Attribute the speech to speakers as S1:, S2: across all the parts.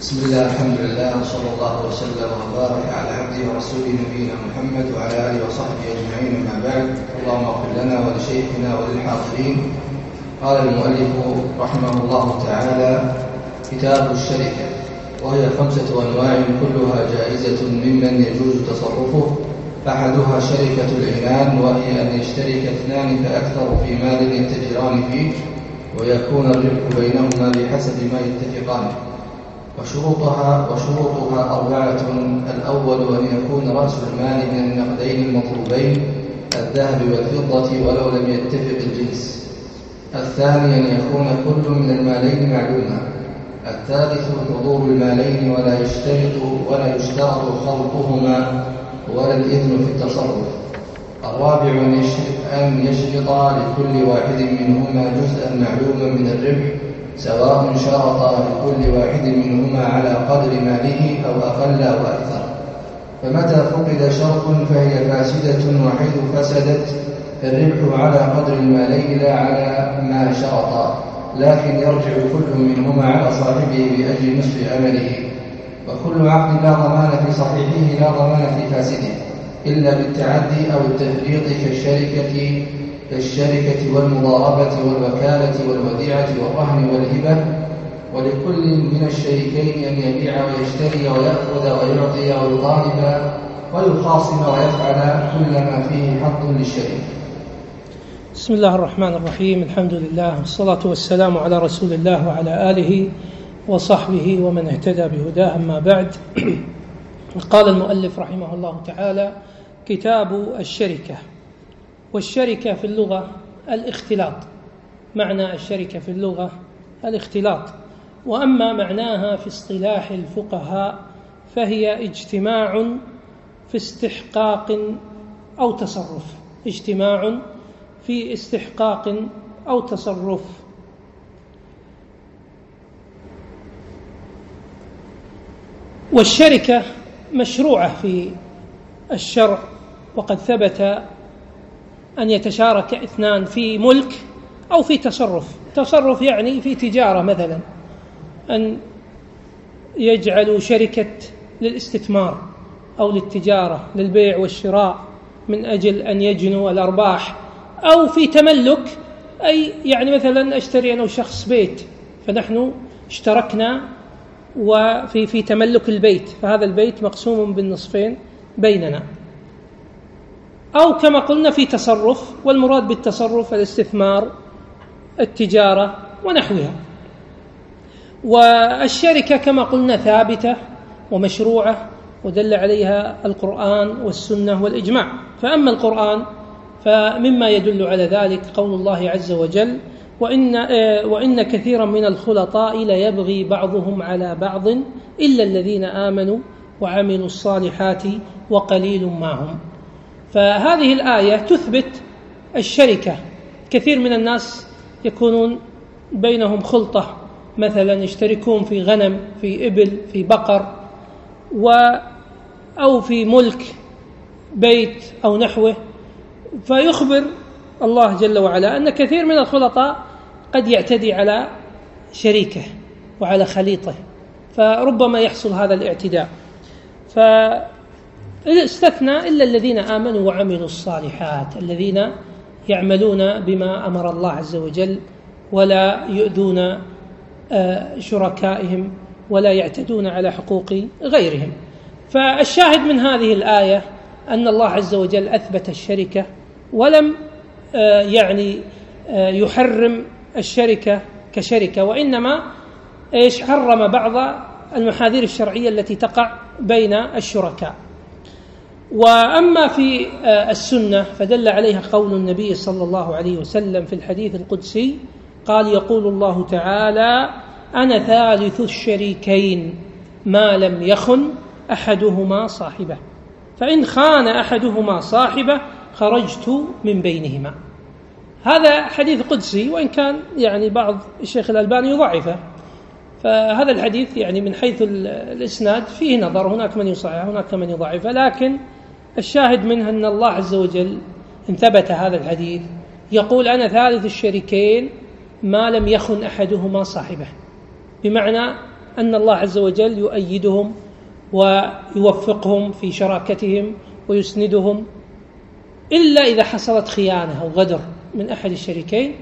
S1: بسم الله الحمد لله وصلى الله وسلم وبارك على عبده ورسوله نبينا محمد وعلى آله وصحبه أجمعين. أما بعد، اللهم اغفر لنا ولشيخنا وللحاضرين. قال المؤلف رحمه الله تعالى: كتاب الشركة، وهي 5 أنواع كلها جائزة ممن يجوز تصرفه. أحدها شركة العنان، وهي أن يشترك 2 فأكثر في مال يتجران فيه، ويكون الربح بينهما بحسب ما يتفقان. وشروطها 4: الأول أن يكون رأس المال من النقدين المطلوبين الذهب والفضة ولو لم يتفق الجنس. الثاني أن يكون كل من المالين معلوما. الثالث حضور المالين ولا يشترط خلطهما ولا الإذن في التصرف. الرابع أن يشرط لكل واحد منهما جزءا معلوما من الربح، سواء شرط لكل واحد منهما على قدر ماله أو أقل أو أكثر. فمتى فقد شرط فهي فاسدة، وحيث فسدت الربح على قدر المالين لا على ما شرط، لكن يرجع كل منهما على صاحبه بأجل نصف عمله. وكل عقد لا ضمان في صحيحه لا ضمان في فاسده إلا بالتعدي أو التفريط كالشركة والمضاربة والوكالة والوديعة والرهن والهبة. ولكل من الشريكين أن يبيع ويشتري ويأخذ ويعطي ويطالب ويخاصم ويفعل كل ما فيه حق للشريك.
S2: بسم الله الرحمن الرحيم. الحمد لله والصلاة والسلام على رسول الله وعلى آله وصحبه ومن اهتدى بهداه. أما بعد، قال المؤلف رحمه الله تعالى: كتاب الشركة. والشركة في اللغة الاختلاط. معنى الشركة في اللغة الاختلاط، وأما معناها في اصطلاح الفقهاء فهي اجتماع في استحقاق أو تصرف. اجتماع في استحقاق أو تصرف. والشركة مشروعة في الشرع، وقد ثبت أن يتشارك 2 في ملك أو في تصرف يعني في تجارة، مثلا أن يجعلوا شركة للاستثمار أو للتجارة للبيع والشراء من أجل أن يجنوا الأرباح، أو في تملك، أي يعني مثلا أشتري أنا وشخص بيت، فنحن اشتركنا وفي تملك البيت، فهذا البيت مقسوم بالنصفين بيننا. أو كما قلنا في تصرف، والمراد بالتصرف الاستثمار، التجارة ونحوها. والشركة كما قلنا ثابتة ومشروعة، ودل عليها القرآن والسنة والإجماع. فأما القرآن فمما يدل على ذلك قول الله عز وجل: وإن كثيرا من الخلطاء ليبغي بعضهم على بعض إلا الذين آمنوا وعملوا الصالحات وقليل ما هم. فهذه الآية تثبت الشركة. كثير من الناس يكونون بينهم خلطة، مثلا يشتركون في غنم، في إبل، في بقر، أو في ملك بيت أو نحوه. فيخبر الله جل وعلا أن كثير من الخلطاء قد يعتدي على شريكه وعلى خليطه، فربما يحصل هذا الاعتداء. فاستثنى إلا الذين آمنوا وعملوا الصالحات، الذين يعملون بما أمر الله عز وجل ولا يؤذون شركائهم ولا يعتدون على حقوق غيرهم. فالشاهد من هذه الآية أن الله عز وجل أثبت الشركة، ولم يحرم الشركة كشركة، وإنما حرم بعض المحاذير الشرعية التي تقع بين الشركاء. وأما في السنة فدل عليها قول النبي صلى الله عليه وسلم في الحديث القدسي، قال: يقول الله تعالى: أنا ثالث الشريكين ما لم يخن أحدهما صاحبه، فإن خان أحدهما صاحبه خرجت من بينهما. هذا حديث قدسي، وإن كان بعض الشيخ الألباني يضعفه. فهذا الحديث من حيث الإسناد فيه نظر، هناك من يصححه هناك من يضعفه، لكن الشاهد منه أن الله عز وجل إن ثبت هذا الحديث يقول: أنا ثالث الشريكين ما لم يخن أحدهما صاحبه، بمعنى أن الله عز وجل يؤيدهم ويوفقهم في شراكتهم ويسندهم، إلا إذا حصلت خيانة أو غدر من أحد الشريكين،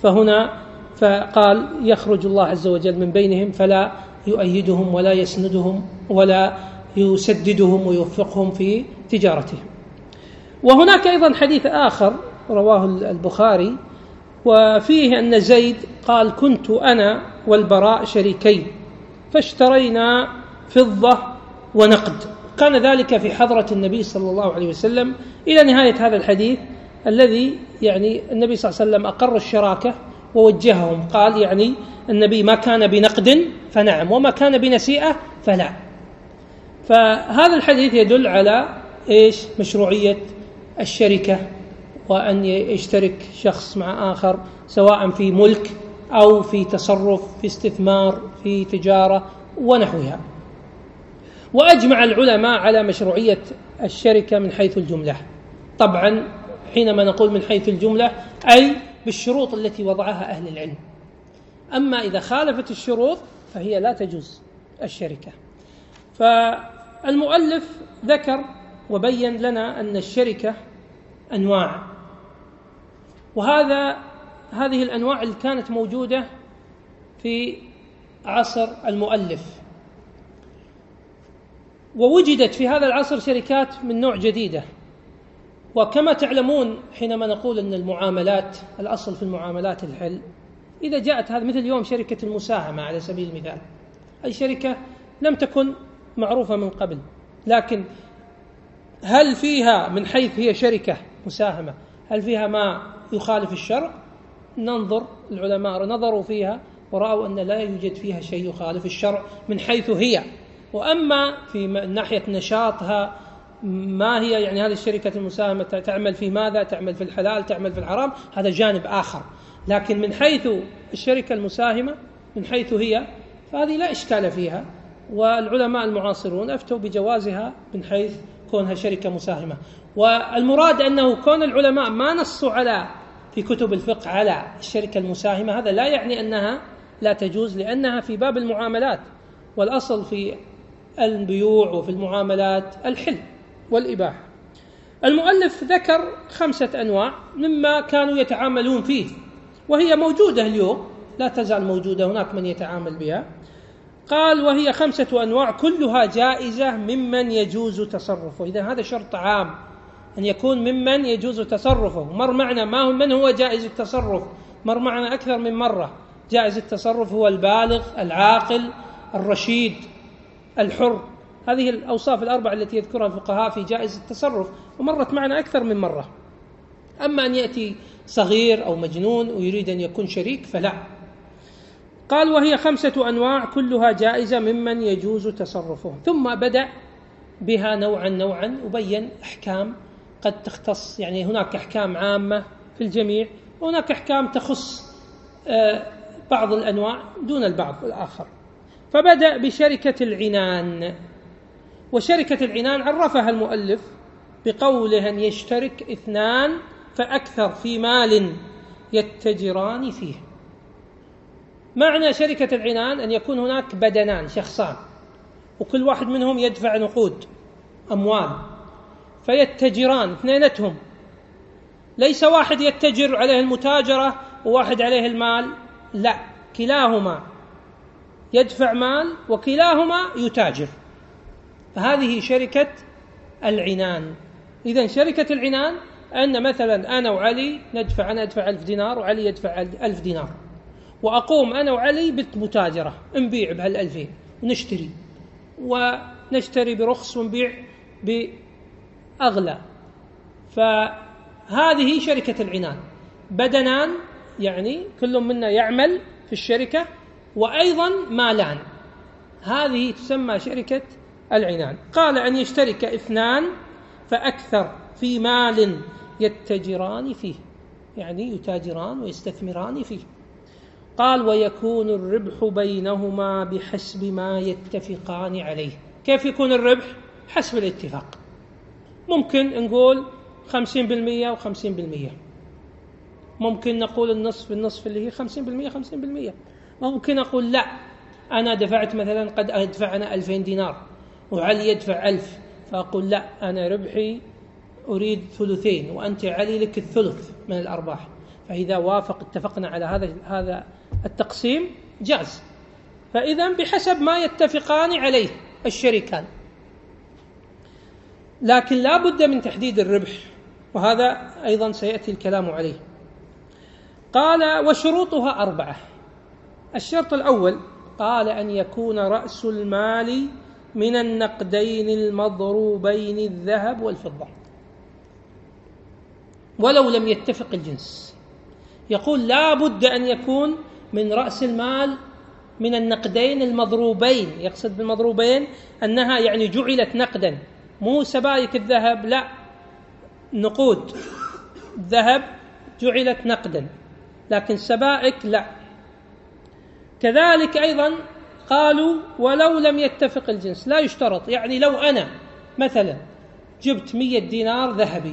S2: فقال يخرج الله عز وجل من بينهم فلا يؤيدهم ولا يسندهم ولا يسددهم ويوفقهم في تجارتهم. وهناك أيضا حديث آخر رواه البخاري وفيه أن زيد قال: كنت أنا والبراء شريكين فاشترينا فضة ونقد، كان ذلك في حضرة النبي صلى الله عليه وسلم، إلى نهاية هذا الحديث الذي يعني النبي صلى الله عليه وسلم أقر الشراكة ووجههم، قال يعني النبي ما كان بنقد فنعم وما كان بنسيئة فلا. فهذا الحديث يدل على مشروعية الشركة، وأن يشترك شخص مع آخر سواء في ملك أو في تصرف في استثمار في تجارة ونحوها. وأجمع العلماء على مشروعية الشركة من حيث الجملة. طبعا حينما نقول من حيث الجملة أي بالشروط التي وضعها أهل العلم، أما إذا خالفت الشروط فهي لا تجوز الشركة. فالمؤلف ذكر وبين لنا أن الشركة أنواع، هذه الأنواع اللي كانت موجودة في عصر المؤلف، ووجدت في هذا العصر شركات من نوع جديدة. وكما تعلمون حينما نقول أن المعاملات الأصل في المعاملات الحل، إذا جاءت هذا مثل اليوم شركة المساهمة على سبيل المثال، أي شركة لم تكن معروفة من قبل، لكن هل فيها من حيث هي شركة مساهمة هل فيها ما يخالف الشرع؟ ننظر، العلماء نظروا فيها ورأوا أن لا يوجد فيها شيء يخالف الشرع من حيث هي. وأما في ناحية نشاطها، ما هي يعني هذه الشركة المساهمة تعمل في ماذا، تعمل في الحلال، تعمل في الحرام، هذا جانب آخر. لكن من حيث الشركة المساهمة من حيث هي، فهذه لا إشكال فيها، والعلماء المعاصرون أفتوا بجوازها من حيث كونها شركة مساهمة. والمراد أنه كون العلماء ما نصوا في كتب الفقه على الشركة المساهمة، هذا لا يعني أنها لا تجوز، لأنها في باب المعاملات، والأصل في البيوع وفي المعاملات الحل والإباحة. المؤلف ذكر 5 أنواع مما كانوا يتعاملون فيه، وهي موجودة اليوم، لا تزال موجودة، هناك من يتعامل بها. قال: وهي 5 أنواع كلها جائزة ممن يجوز تصرفه. إذا هذا شرط عام أن يكون ممن يجوز تصرفه. مر معنا من هو جائز التصرف، مر معنا أكثر من مرة. جائز التصرف هو البالغ، العاقل، الرشيد، الحر. هذه الأوصاف الأربعة التي يذكرها الفقهاء في جائز التصرف، ومرت معنا أكثر من مرة. أما أن يأتي صغير أو مجنون ويريد أن يكون شريك فلا. قال: وهي 5 أنواع كلها جائزة ممن يجوز تصرفه. ثم بدأ بها نوعا وبين أحكام قد تختص، يعني هناك أحكام عامة في الجميع، وهناك أحكام تخص بعض الأنواع دون البعض الآخر. فبدأ بشركة العنان. وشركة العنان عرفها المؤلف بقوله أن يشترك 2 فأكثر في مال يتجران فيه. معنى شركة العنان أن يكون هناك بدنان، شخصان، وكل واحد منهم يدفع نقود أموال، فيتجران اثنينتهم، ليس واحد يتجر عليه المتاجرة وواحد عليه المال، لا، كلاهما يدفع مال وكلاهما يتاجر، فهذه شركة العنان. إذن شركة العنان أن مثلا أنا وعلي ندفع، أنا أدفع 1000 دينار وعلي يدفع 1000 دينار، وأقوم أنا وعلي بالمتاجرة، نبيع بهال2000 ونشتري برخص ونبيع بأغلى. فهذه شركة العنان، بدنان يعني كل منا يعمل في الشركة وأيضا مالان، هذه تسمى شركة العنان. قال أن يشترك 2 فأكثر في مال يتجران فيه، يعني يتاجران ويستثمران فيه. قال: ويكون الربح بينهما بحسب ما يتفقان عليه. كيف يكون الربح؟ حسب الاتفاق. ممكن نقول 50% و50%، ممكن نقول النصف اللي هي 50%. ممكن أقول لا، أنا دفعت مثلا، قد أدفع أنا 2000 دينار وعلي يدفع 1000، فأقول لا، أنا ربحي أريد 2 وأنت علي لك 1/3 من الأرباح. فإذا اتفقنا على هذا التقسيم جاز. فإذا بحسب ما يتفقان عليه الشريكان، لكن لا بد من تحديد الربح، وهذا أيضا سيأتي الكلام عليه. قال وشروطها 4. الشرط الأول قال أن يكون رأس المال من النقدين المضروبين الذهب والفضة ولو لم يتفق الجنس. يقول لا بد أن يكون من رأس المال من النقدين المضروبين. يقصد بالمضروبين أنها يعني جعلت نقدا، مو سبائك الذهب، لا، نقود الذهب جعلت نقدا، لكن سبائك لا. كذلك أيضا قالوا ولو لم يتفق الجنس، لا يشترط. يعني لو أنا مثلا جبت 100 دينار ذهبي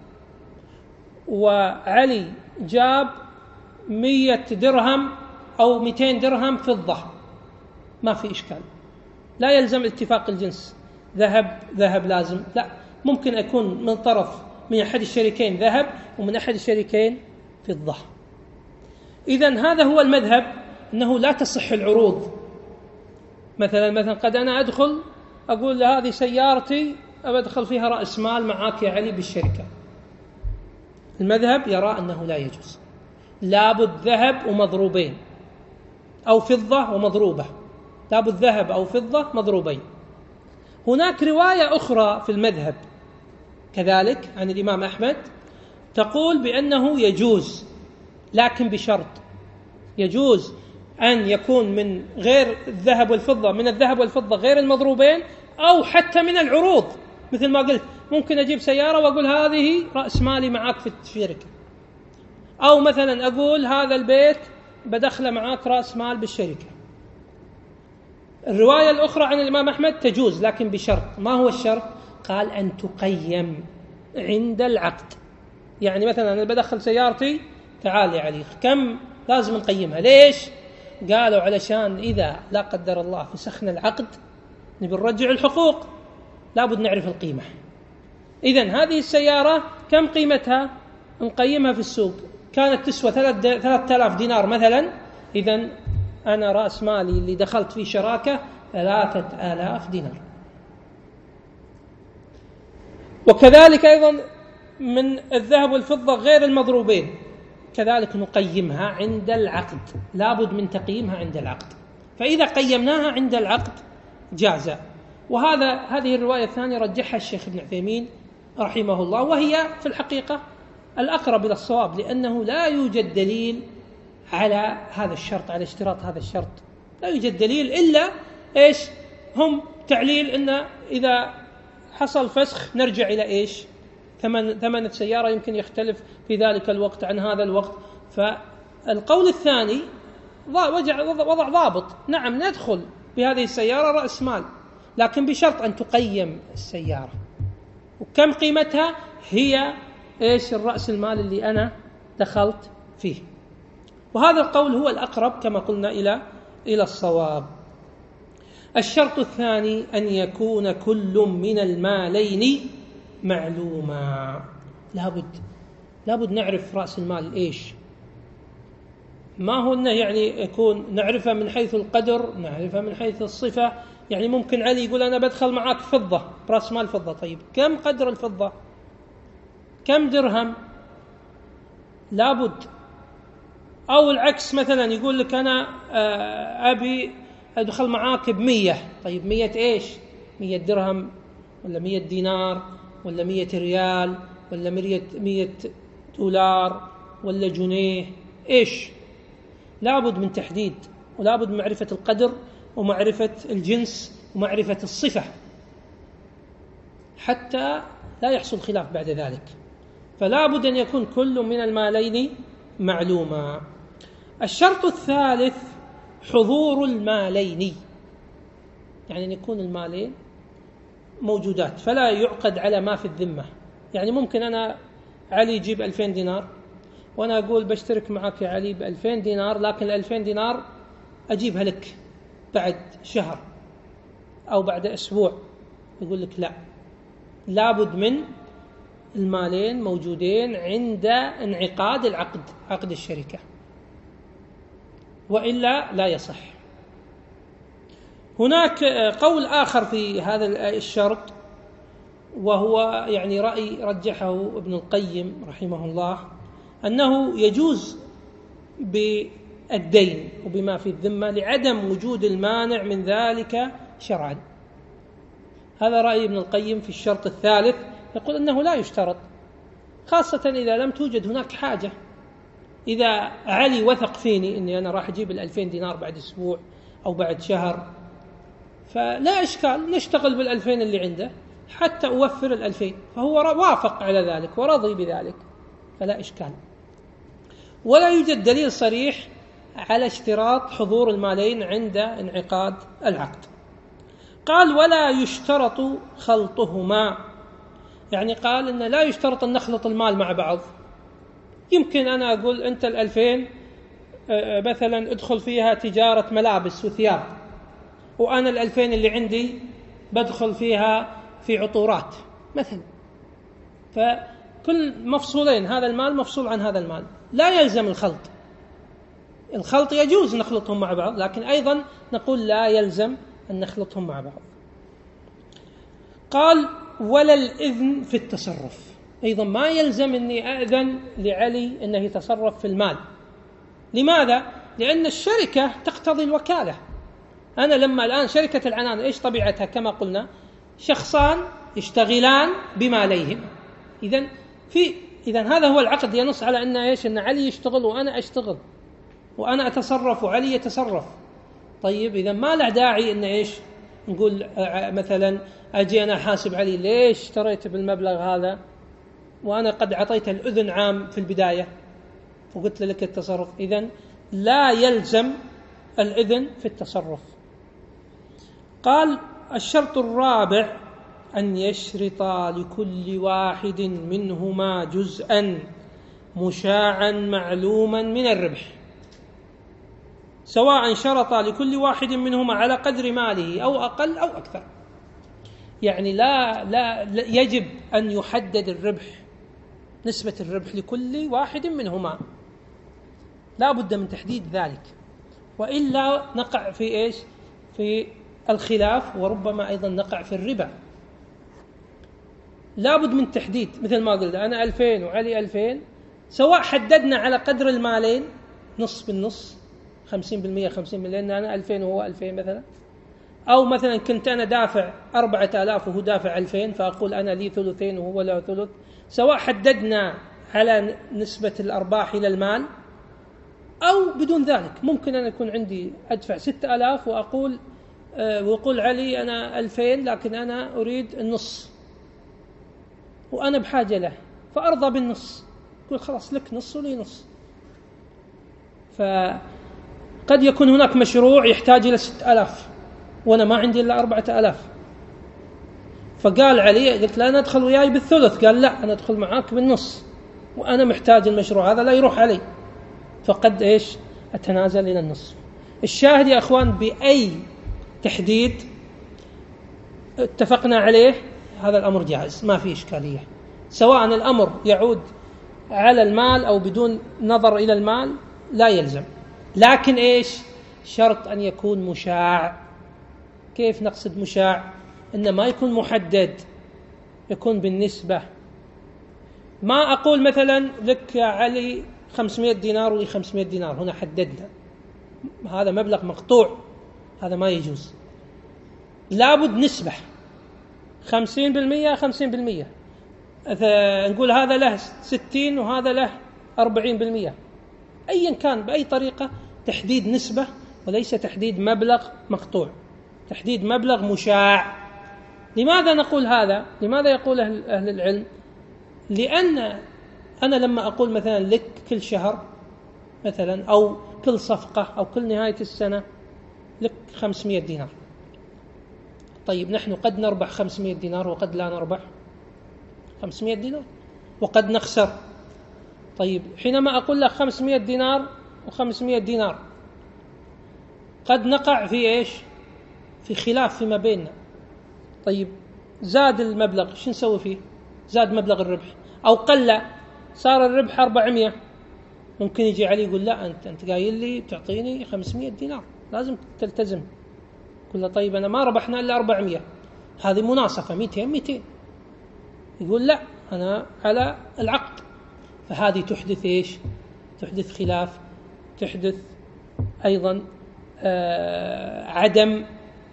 S2: وعلي جاب 100 درهم أو 200 درهم فضة، ما في إشكال، لا يلزم اتفاق الجنس ذهب لازم، لا، ممكن أكون من طرف من أحد الشريكين ذهب ومن أحد الشريكين فضة. إذن هذا هو المذهب، أنه لا تصح العروض. مثلا قد أنا أدخل أقول هذه سيارتي أدخل فيها رأس مال معاك يا علي بالشركة، المذهب يرى أنه لا يجوز، لابد ذهب ومضروبين أو فضة ومضروبة، لابد ذهب أو فضة مضروبين. هناك رواية أخرى في المذهب كذلك عن الإمام أحمد تقول بأنه يجوز، لكن بشرط، يجوز أن يكون من غير الذهب والفضة، من الذهب والفضة غير المضروبين، أو حتى من العروض. مثل ما قلت ممكن أجيب سيارة وأقول هذه رأس مالي معك في الشركة، أو مثلا أقول هذا البيت بدخله معك رأس مال بالشركة. الرواية الأخرى عن الإمام أحمد تجوز لكن بشرط. ما هو الشرط؟ قال أن تقيم عند العقد. يعني مثلا أنا بدخل سيارتي، تعال يا علي كم لازم نقيمها؟ ليش؟ قالوا علشان إذا لا قدر الله فسخنا العقد نبي نرجع الحقوق، لابد نعرف القيمة. إذن هذه السيارة كم قيمتها؟ نقيمها في السوق، كانت تسوى 3000 دينار مثلا، إذن أنا رأس مالي اللي دخلت فيه شراكة 3000 دينار. وكذلك أيضا من الذهب والفضة غير المضروبين كذلك نقيمها عند العقد، لابد من تقييمها عند العقد. فإذا قيمناها عند العقد جاز. هذه الرواية الثانية رجحها الشيخ ابن عثيمين رحمه الله، وهي في الحقيقة الأقرب إلى الصواب، لأنه لا يوجد دليل على هذا الشرط، على اشتراط هذا الشرط، لا يوجد دليل إلا إيش؟ هم تعليل إن إذا حصل فسخ نرجع إلى إيش؟ ثمن السيارة يمكن يختلف في ذلك الوقت عن هذا الوقت. فالقول الثاني وضع ضابط، نعم ندخل بهذه السيارة رأس مال، لكن بشرط أن تقيم السيارة، وكم قيمتها هي إيش الرأس المال اللي أنا دخلت فيه. وهذا القول هو الأقرب كما قلنا إلى الصواب. الشرط الثاني أن يكون كل من المالين معلوما. لابد نعرف رأس المال إيش، ما هو إنه يعني يكون نعرفه من حيث القدر، نعرفه من حيث الصفة. يعني ممكن علي يقول أنا بدخل معك فضة، رأس مال فضة، طيب كم قدر الفضة؟ كم درهم؟ لابد. أو العكس، مثلا يقول لك أنا أبي أدخل معاك ب100، طيب 100 إيش؟ 100 درهم ولا 100 دينار ولا 100 ريال ولا 100 دولار ولا جنيه؟ إيش؟ لابد من تحديد، ولابد من معرفة القدر ومعرفة الجنس ومعرفة الصفة حتى لا يحصل خلاف بعد ذلك. فلا بد أن يكون كل من المالين معلوما. الشرط الثالث حضور المالين، يعني أن يكون المالين موجودات، فلا يعقد على ما في الذمة. يعني ممكن أنا علي يجيب 2000 دينار وأنا أقول بشترك معك يا علي ب2000 دينار، لكن 2000 دينار أجيبها لك بعد شهر أو بعد أسبوع، يقول لك لا، لابد من المالين موجودين عند انعقاد العقد، عقد الشركة، وإلا لا يصح. هناك قول آخر في هذا الشرط، وهو يعني رأي رجحه ابن القيم رحمه الله، أنه يجوز بالدين وبما في الذمة لعدم وجود المانع من ذلك شرعا. هذا رأي ابن القيم في الشرط الثالث، يقول أنه لا يشترط، خاصة إذا لم توجد هناك حاجة. إذا علي وثق فيني أني أنا راح أجيب 2000 دينار بعد أسبوع أو بعد شهر، فلا إشكال، نشتغل 2000 اللي عنده حتى أوفر 2000، فهو وافق على ذلك ورضي بذلك، فلا إشكال. ولا يوجد دليل صريح على اشتراط حضور المالين عند انعقاد العقد. قال ولا يشترط خلطهما، يعني قال إن لا يشترط أن نخلط المال مع بعض. يمكن أنا أقول أنت 2000 مثلا ادخل فيها تجارة ملابس وثياب، وأنا 2000 اللي عندي بدخل فيها في عطورات مثلا، فكل مفصولين، هذا المال مفصول عن هذا المال، لا يلزم الخلط. الخلط يجوز نخلطهم مع بعض، لكن أيضا نقول لا يلزم أن نخلطهم مع بعض. قال ولا الإذن في التصرف، أيضا ما يلزم أني أذن لعلي أنه يتصرف في المال. لماذا؟ لأن الشركة تقتضي الوكالة. أنا لما الآن شركة العنان إيش طبيعتها؟ كما قلنا شخصان يشتغلان بماليهم. إذن هذا هو العقد، ينص على أن إيش؟ أن علي يشتغل وأنا أشتغل، وأنا أتصرف وعلي يتصرف. طيب إذا ما له داعي أن إيش نقول مثلا أجي أنا حاسب علي ليش اشتريت بالمبلغ هذا وأنا قد أعطيته الأذن عام في البداية وقلت لك التصرف. إذن لا يلزم الإذن في التصرف. قال الشرط الرابع أن يشرط لكل واحد منهما جزءا مشاعا معلوما من الربح، سواء شرط لكل واحد منهما على قدر ماله أو أقل أو أكثر. يعني لا يجب أن يحدد الربح، نسبة الربح لكل واحد منهما، لا بد من تحديد ذلك، وإلا نقع في إيش؟ في الخلاف، وربما أيضا نقع في الربا. لا بد من تحديد، مثل ما قلت أنا 2000 وعلي 2000، سواء حددنا على قدر المالين نص بالنص 50% 50%، لأن أنا 2000 وهو 2000 مثلا، أو مثلا كنت أنا دافع 4000 وهو دافع 2000 فأقول أنا لي ثلثين وهو له ثلث. سواء حددنا على نسبة الأرباح إلى المال أو بدون ذلك، ممكن أن يكون عندي أدفع 6000 وأقول علي أنا 2000 لكن أنا أريد النص وأنا بحاجة له، فأرضى بالنص، أقول خلاص لك نص ولي نص. فقد يكون هناك مشروع يحتاج إلى 6000 وأنا ما عندي إلا 4000، فقال علي، قلت لا أنا أدخل وياي بالثلث، قال لا أنا أدخل معاك بالنص وأنا محتاج المشروع هذا لا يروح علي، فقد إيش أتنازل إلى النصف. الشاهد يا أخوان بأي تحديد اتفقنا عليه هذا الأمر جائز، ما في إشكالية، سواء الأمر يعود على المال أو بدون نظر إلى المال لا يلزم. لكن إيش؟ شرط أن يكون مشاع. كيف نقصد مشاع؟ إنه ما يكون محدد، يكون بالنسبة. ما أقول مثلا لك يا علي 500 دينار ولي 500 دينار، هنا حددنا هذا مبلغ مقطوع، هذا ما يجوز. لابد نسبة 50% 50%، نقول هذا له 60 وهذا له 40%، أيا كان بأي طريقة، تحديد نسبة وليس تحديد مبلغ مقطوع، تحديد مبلغ مشاع. لماذا نقول هذا؟ لماذا يقول أهل العلم؟ لأن أنا لما أقول مثلا لك كل شهر مثلا أو كل صفقة أو كل نهاية السنة لك 500 دينار، طيب نحن قد نربح 500 دينار وقد لا نربح 500 دينار وقد نخسر. طيب حينما أقول لك 500 دينار و500 دينار، قد نقع في إيش؟ في خلاف فيما بيننا. طيب زاد المبلغ، شو نسوي فيه؟ زاد مبلغ الربح أو قل، صار الربح 400، ممكن يجي علي يقول لا أنت قايل لي تعطيني 500 دينار، لازم تلتزم. قل له طيب أنا ما ربحنا إلا 400، هذه مناصفة 200. يقول لا أنا على العقد. فهذه تحدث إيش؟ تحدث خلاف، تحدث أيضا عدم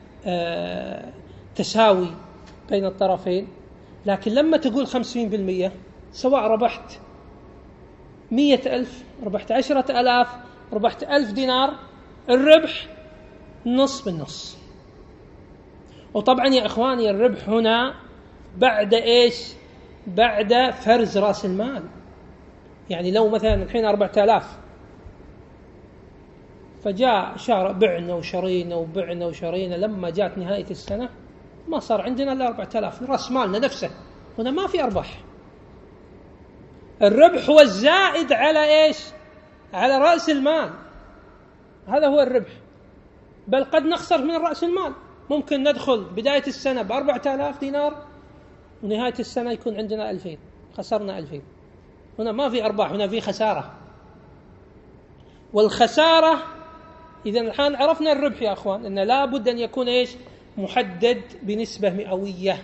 S2: تساوي بين الطرفين. لكن لما تقول 50%، سواء ربحت 100,000، ربحت 10,000، ربحت 1000 دينار، الربح نص بالنص. وطبعا يا إخواني الربح هنا بعد إيش؟ بعد فرز رأس المال. يعني لو مثلا الحين 4000، فجاء شهر بعنا وشرينا، لما جات نهاية السنة ما صار عندنا إلا 4000 رأس مالنا نفسه، هنا ما في أرباح. الربح هو الزائد على إيش؟ على رأس المال، هذا هو الربح. بل قد نخسر من رأس المال، ممكن ندخل بداية السنة ب4000 دينار ونهاية السنة يكون عندنا 2000، خسرنا 2000. هنا ما في أرباح، هنا في خسارة. والخسارة إذا الآن عرفنا الربح يا أخوان، إن لا بد أن يكون إيش؟ محدد بنسبة مئوية،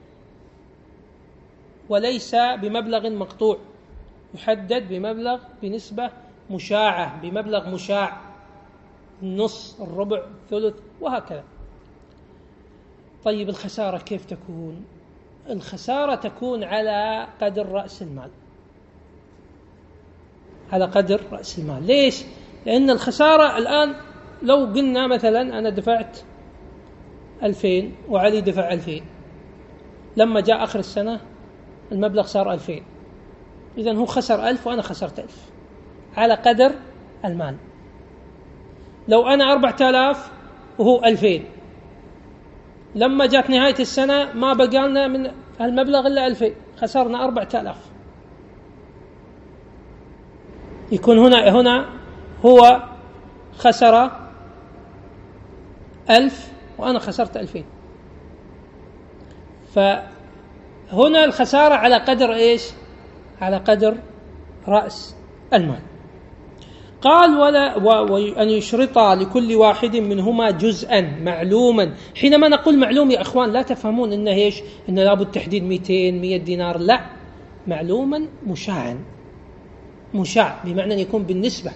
S2: وليس بمبلغ مقطوع، يحدد بمبلغ بنسبة مشاعة، بمبلغ مشاع، النص، الربع، الثلث، وهكذا. طيب الخسارة كيف تكون؟ الخسارة تكون على قدر رأس المال، على قدر رأس المال. ليش؟ لأن الخسارة الآن لو قلنا مثلا أنا دفعت 2000 وعلي دفع 2000، لما جاء آخر السنة المبلغ صار 2000، إذن هو خسر 1000 وأنا خسرت 1000 على قدر المال. لو أنا 4000 وهو 2000، لما جاءت نهاية السنة ما بقى لنا من المبلغ إلا 2000، خسرنا 4000. يكون هنا هو خسر 1000 وأنا خسرت 2000. فهنا الخسارة على قدر إيش؟ على قدر رأس المال. قال وأن يشرط لكل واحد منهما جزءا معلوما. حينما نقول معلوم يا أخوان لا تفهمون إنه إيش؟ إنه لابد تحديد 200 دينار، لا، معلوما مشاعا، مشاع بمعنى أن يكون بالنسبة،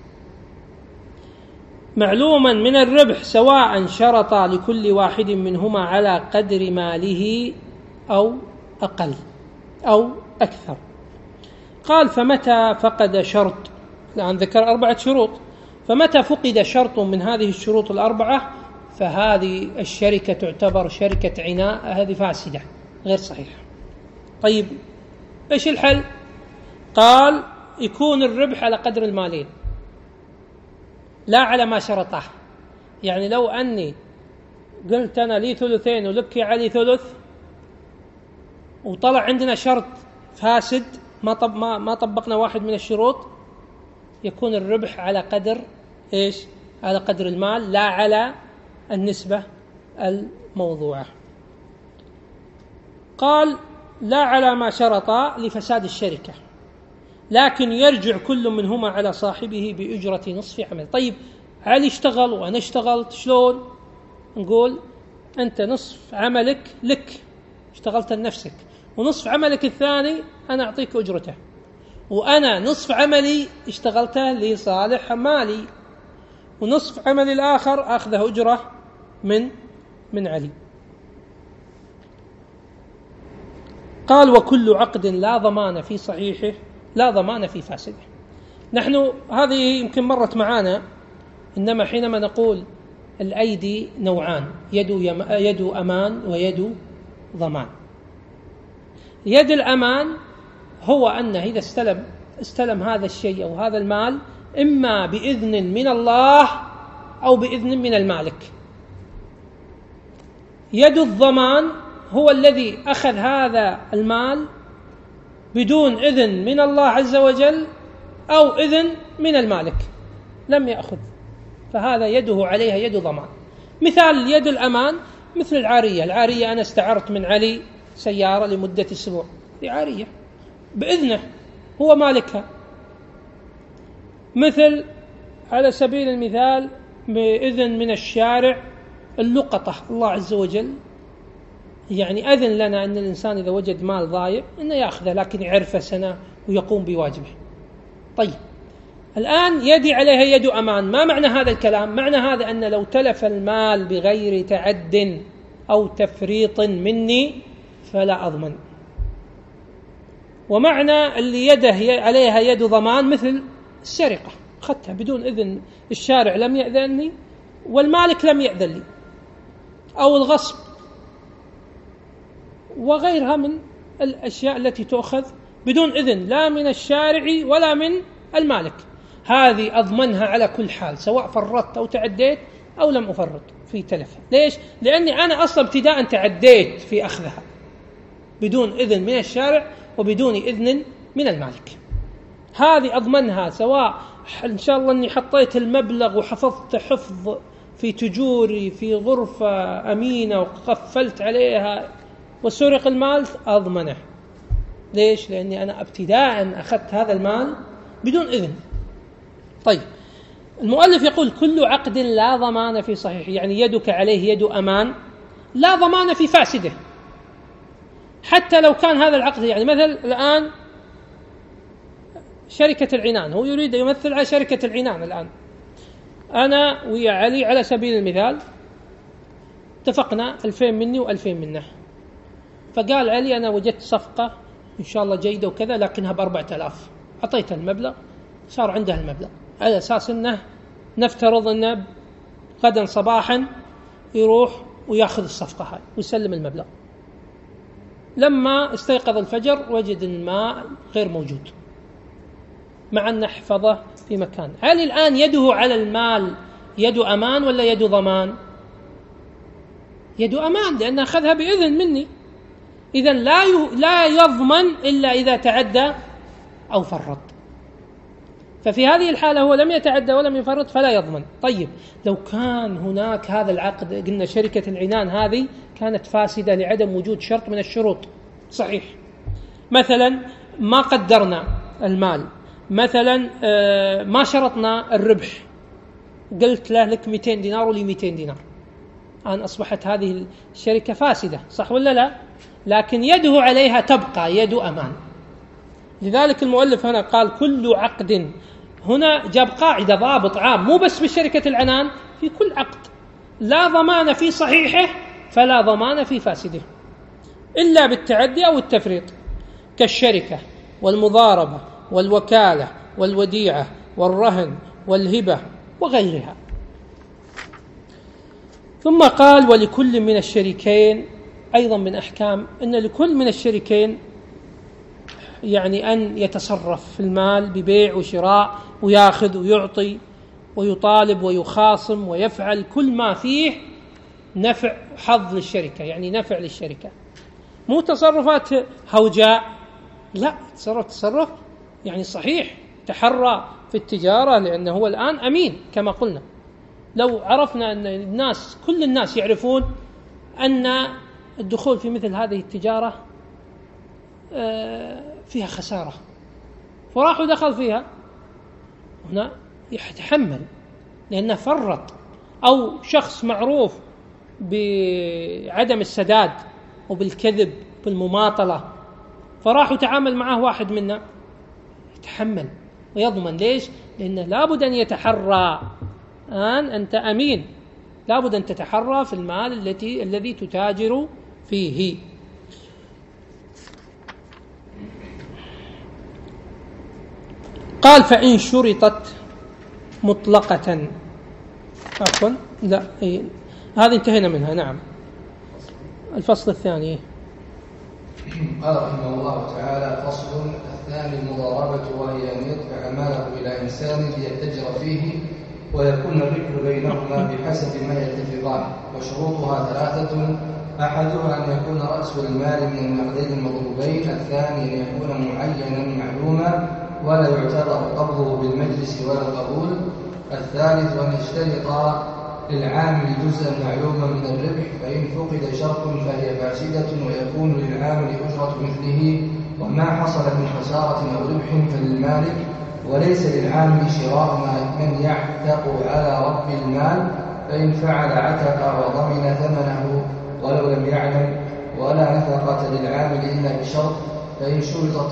S2: معلوما من الربح، سواء شرط لكل واحد منهما على قدر ماله أو أقل أو أكثر. قال فمتى فقد شرط، الآن ذكر 4 شروط، فمتى فقد شرط من هذه الشروط ال4 فهذه الشركة تعتبر شركة عناء، هذه فاسدة غير صحيحة. طيب إيش الحل؟ قال يكون الربح على قدر المالين لا على ما شرطه. يعني لو أني قلت أنا لي 2 ولك يا علي 1/3 وطلع عندنا شرط فاسد ما طبقنا واحد من الشروط، يكون الربح على قدر إيش؟ على قدر المال لا على النسبة الموضوعة. قال لا على ما شرط لفساد الشركة، لكن يرجع كل منهما على صاحبه بأجرة نصف عمل. طيب علي اشتغل وأنا اشتغلت، شلون؟ نقول أنت نصف عملك لك، اشتغلت لنفسك، ونصف عملك الثاني أنا أعطيك أجرته، وأنا نصف عملي اشتغلته لصالح مالي، ونصف عملي الآخر أخذه أجرة من علي. قال وكل عقد لا ضمان في صحيحه لا ضمان في فاسده. نحن هذه يمكن مرت معانا، إنما حينما نقول الأيدي نوعان، يد أمان ويد ضمان. يد الأمان هو أنه إذا استلم هذا الشيء أو هذا المال إما بإذن من الله أو بإذن من المالك. يد الضمان هو الذي أخذ هذا المال بدون إذن من الله عز وجل أو إذن من المالك، لم يأخذ. فهذا يده عليها يد ضمان. مثال يد الأمان مثل العارية أنا استعرت من علي سيارة لمدة أسبوع، هي عارية بإذنه، هو مالكها. مثل على سبيل المثال بإذن من الشارع اللقطة، الله عز وجل يعني أذن لنا أن الإنسان إذا وجد مال ضايع أنه يأخذه، لكن يعرفه سنة ويقوم بواجبه. طيب الآن يدي عليها يد أمان. ما معنى هذا الكلام؟ معنى هذا أن لو تلف المال بغير تعد أو تفريط مني فلا أضمن. ومعنى اللي يده عليها يد ضمان مثل السرقة، أخذتها بدون إذن، الشارع لم يأذنني والمالك لم يأذن لي، أو الغصب وغيرها من الأشياء التي تؤخذ بدون إذن لا من الشارع ولا من المالك، هذه أضمنها على كل حال سواء فرطت أو تعديت أو لم أفرط في تلفها. ليش؟ لأني أنا أصلا ابتداء تعديت في أخذها بدون إذن من الشارع وبدون إذن من المالك، هذه أضمنها سواء إن شاء الله أني حطيت المبلغ وحفظت حفظ في تجوري في غرفة أمينة وقفلت عليها وسرق المال، أضمنه. ليش؟ لأني أنا ابتداء أخذت هذا المال بدون إذن. طيب المؤلف يقول كل عقد لا ضمان في صحيح، يعني يدك عليه يد أمان لا ضمان في فاسده، حتى لو كان هذا العقد، يعني مثل الآن شركة العنان، هو يريد يمثل على شركة العنان. الآن أنا ويا علي على سبيل المثال اتفقنا 2000 مني و2000 منه، فقال علي أنا وجدت صفقة إن شاء الله جيدة وكذا لكنها ب4000، أعطيته المبلغ، صار عنده المبلغ على أساس أنه نفترض أنه غدا صباحا يروح ويأخذ الصفقة هاي ويسلم المبلغ. لما استيقظ الفجر وجد الماء غير موجود مع أن حفظه في مكان. هل الآن يده على المال يد أمان ولا يد ضمان؟ يد أمان، لأنه أخذها بإذن مني. إذن لا يضمن إلا إذا تعدى أو فرط، ففي هذه الحالة هو لم يتعدى ولم يفرط فلا يضمن. طيب لو كان هناك هذا العقد، قلنا شركة العنان هذه كانت فاسدة لعدم وجود شرط من الشروط صحيح، مثلا ما قدرنا المال، مثلا ما شرطنا الربح، قلت له لك 200 دينار ولي 200 دينار، الآن أصبحت هذه الشركة فاسدة، صح ولا لا؟ لكن يده عليها تبقى يد أمان. لذلك المؤلف هنا قال كل عقد، هنا جاب قاعدة ضابط عام مو بس بشركة العنان، في كل عقد لا ضمان في صحيحه فلا ضمان في فاسده إلا بالتعدي أو التفريط، كالشركة والمضاربة والوكالة والوديعة والرهن والهبة وغيرها. ثم قال ولكل من الشريكين، أيضا من أحكام أن لكل من الشريكين يعني أن يتصرف في المال ببيع وشراء ويأخذ ويعطي ويطالب ويخاصم ويفعل كل ما فيه نفع حظ للشركة، يعني نفع للشركة، مو تصرفات هوجاء، لا، تصرف يعني صحيح، تحرى في التجارة، لأنه هو الآن أمين كما قلنا. لو عرفنا أن كل الناس يعرفون أن الدخول في مثل هذه التجارة فيها خسارة فراح ودخل فيها، هنا يتحمل لأنه فرط، أو شخص معروف بعدم السداد وبالكذب بالمماطلة فراح وتعامل معه واحد منا، يتحمل ويضمن. ليش؟ لأنه لابد أن يتحرى، أنت أمين، لابد أن تتحرى في المال الذي تتاجر فيه. قال فإن شرطت مطلقة، عفوا لا هذه انتهينا منها. نعم، الفصل الثاني.
S1: قال رحمه الله تعالى: فصل الثاني المضاربة، وهي أن يدفع ماله إلى إنسان ليتجر فيه ويكون الربح بينهما بحسب ما يتفقان، وشروطها 3: أحدها أن يكون رأس المال من النقدين المضروبين، الثاني أن يكون معينا معلوما ولا يعتبر قبضه بالمجلس ولا القبول، الثالث أن يشترط للعامل جزءا معلوما من الربح، فإن فقد شرط فهي فاسدة ويكون للعامل أجرة مثله، وما حصل من خسارة أو ربح فللمالك، وليس للعامل شراء من يعتق على رب المال، فإن فعل عتق وضمن ثمنه ولو لم يعلم، ولا نفقة للعامل إلا بشرط، فإن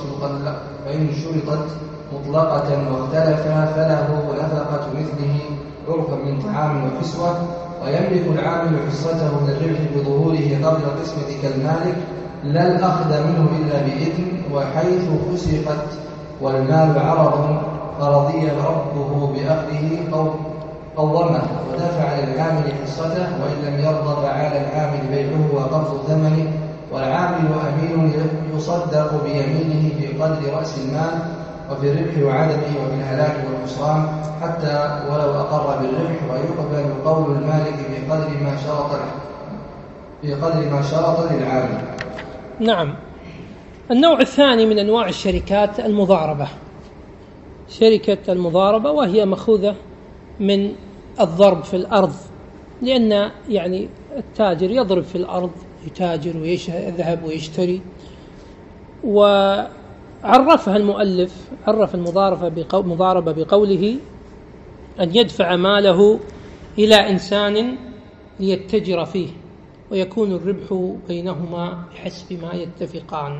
S1: شرطت مطلقة واختلفا فله نفقة مثله عرفا من طعام وكسوة، ويملك العامل حصته من الربح بظهوره قبل القسمة كالمالك، لا الأخذ منه إلا بإذن، وحيث فسقت والمال عرض فرضي ربه بأخذه قومه ودفع للعامل حصته، وإن لم يرضى فعلى العامل بيعه وقبض ثمنه، والعامل أمين يصدق بيمينه في قدر رأس المال وفي الربح وعدمه وفي الهلاك والخسران حتى ولو أقر بالربح، ويقبل قول المالك بقدر ما شرط للعامل.
S2: نعم. النوع الثاني من أنواع الشركات المضاربة، شركة المضاربة، وهي مأخوذة من الضرب في الأرض، لأن يعني التاجر يضرب في الأرض، يتاجر ويذهب ويشتري. وعرفها المؤلف، عرف المضاربة بقوله أن يدفع ماله إلى إنسان ليتجر فيه، ويكون الربح بينهما بحسب ما يتفقان.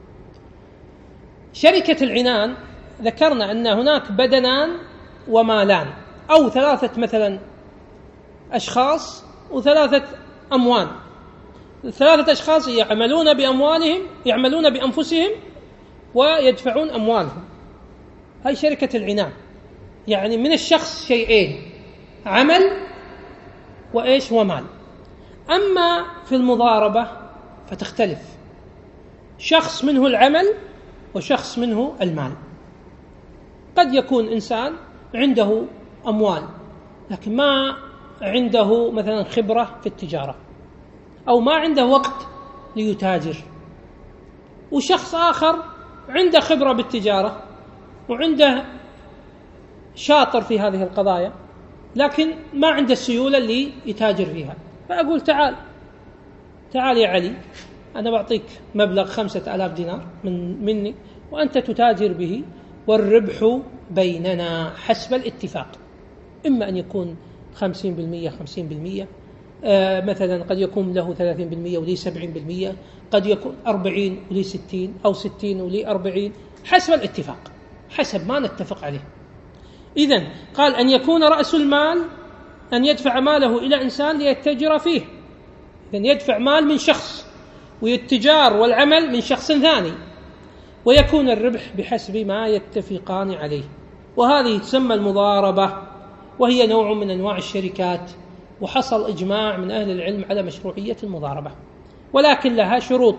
S2: شركة العنان ذكرنا أن هناك بدنان ومالان، أو ثلاثة مثلا أشخاص وثلاثة أموال. ثلاثة أشخاص يعملون بأموالهم، يعملون بأنفسهم ويدفعون أموالهم. هاي شركة العنان، يعني من الشخص شيئين، عمل وإيش ومال. أما في المضاربة فتختلف، شخص منه العمل وشخص منه المال. قد يكون إنسان عنده أموال لكن ما عنده مثلا خبرة في التجارة، أو ما عنده وقت ليتاجر، وشخص آخر عنده خبرة بالتجارة وعنده شاطر في هذه القضايا لكن ما عنده السيولة اللي يتاجر فيها. فأقول تعال يا علي، أنا بعطيك مبلغ 5000 دينار مني وأنت تتاجر به، والربح بيننا حسب الاتفاق. إما أن يكون 50% 50%، مثلا قد يكون له 30% ولي 70%، قد يكون 40 ولي 60، أو 60 ولي 40، حسب الاتفاق، حسب ما نتفق عليه. إذن قال أن يكون رأس المال أن يدفع ماله إلى إنسان ليتجر فيه. إذن يدفع مال من شخص، والتجار والعمل من شخص ثاني، ويكون الربح بحسب ما يتفقان عليه. وهذه تسمى المضاربة، وهي نوع من أنواع الشركات، وحصل إجماع من أهل العلم على مشروعية المضاربة، ولكن لها شروط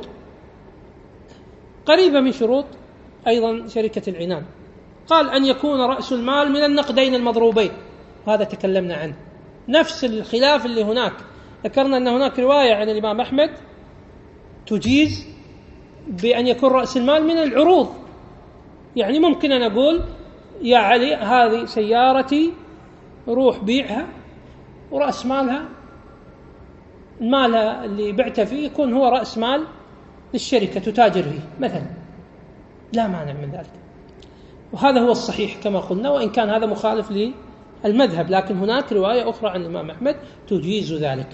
S2: قريبة من شروط أيضا شركة العنان. قال أن يكون رأس المال من النقدين المضروبين، وهذا تكلمنا عنه، نفس الخلاف اللي هناك. ذكرنا أن هناك رواية عن الإمام أحمد تجيز بأن يكون رأس المال من العروض. يعني ممكن أن أقول يا علي هذه سيارتي، روح بيعها، ورأس مالها المال اللي بعته فيه يكون هو رأس مال للشركة تتاجر فيه مثلا، لا مانع من ذلك. وهذا هو الصحيح كما قلنا، وإن كان هذا مخالف للمذهب، لكن هناك رواية أخرى عن الإمام أحمد تجيز ذلك.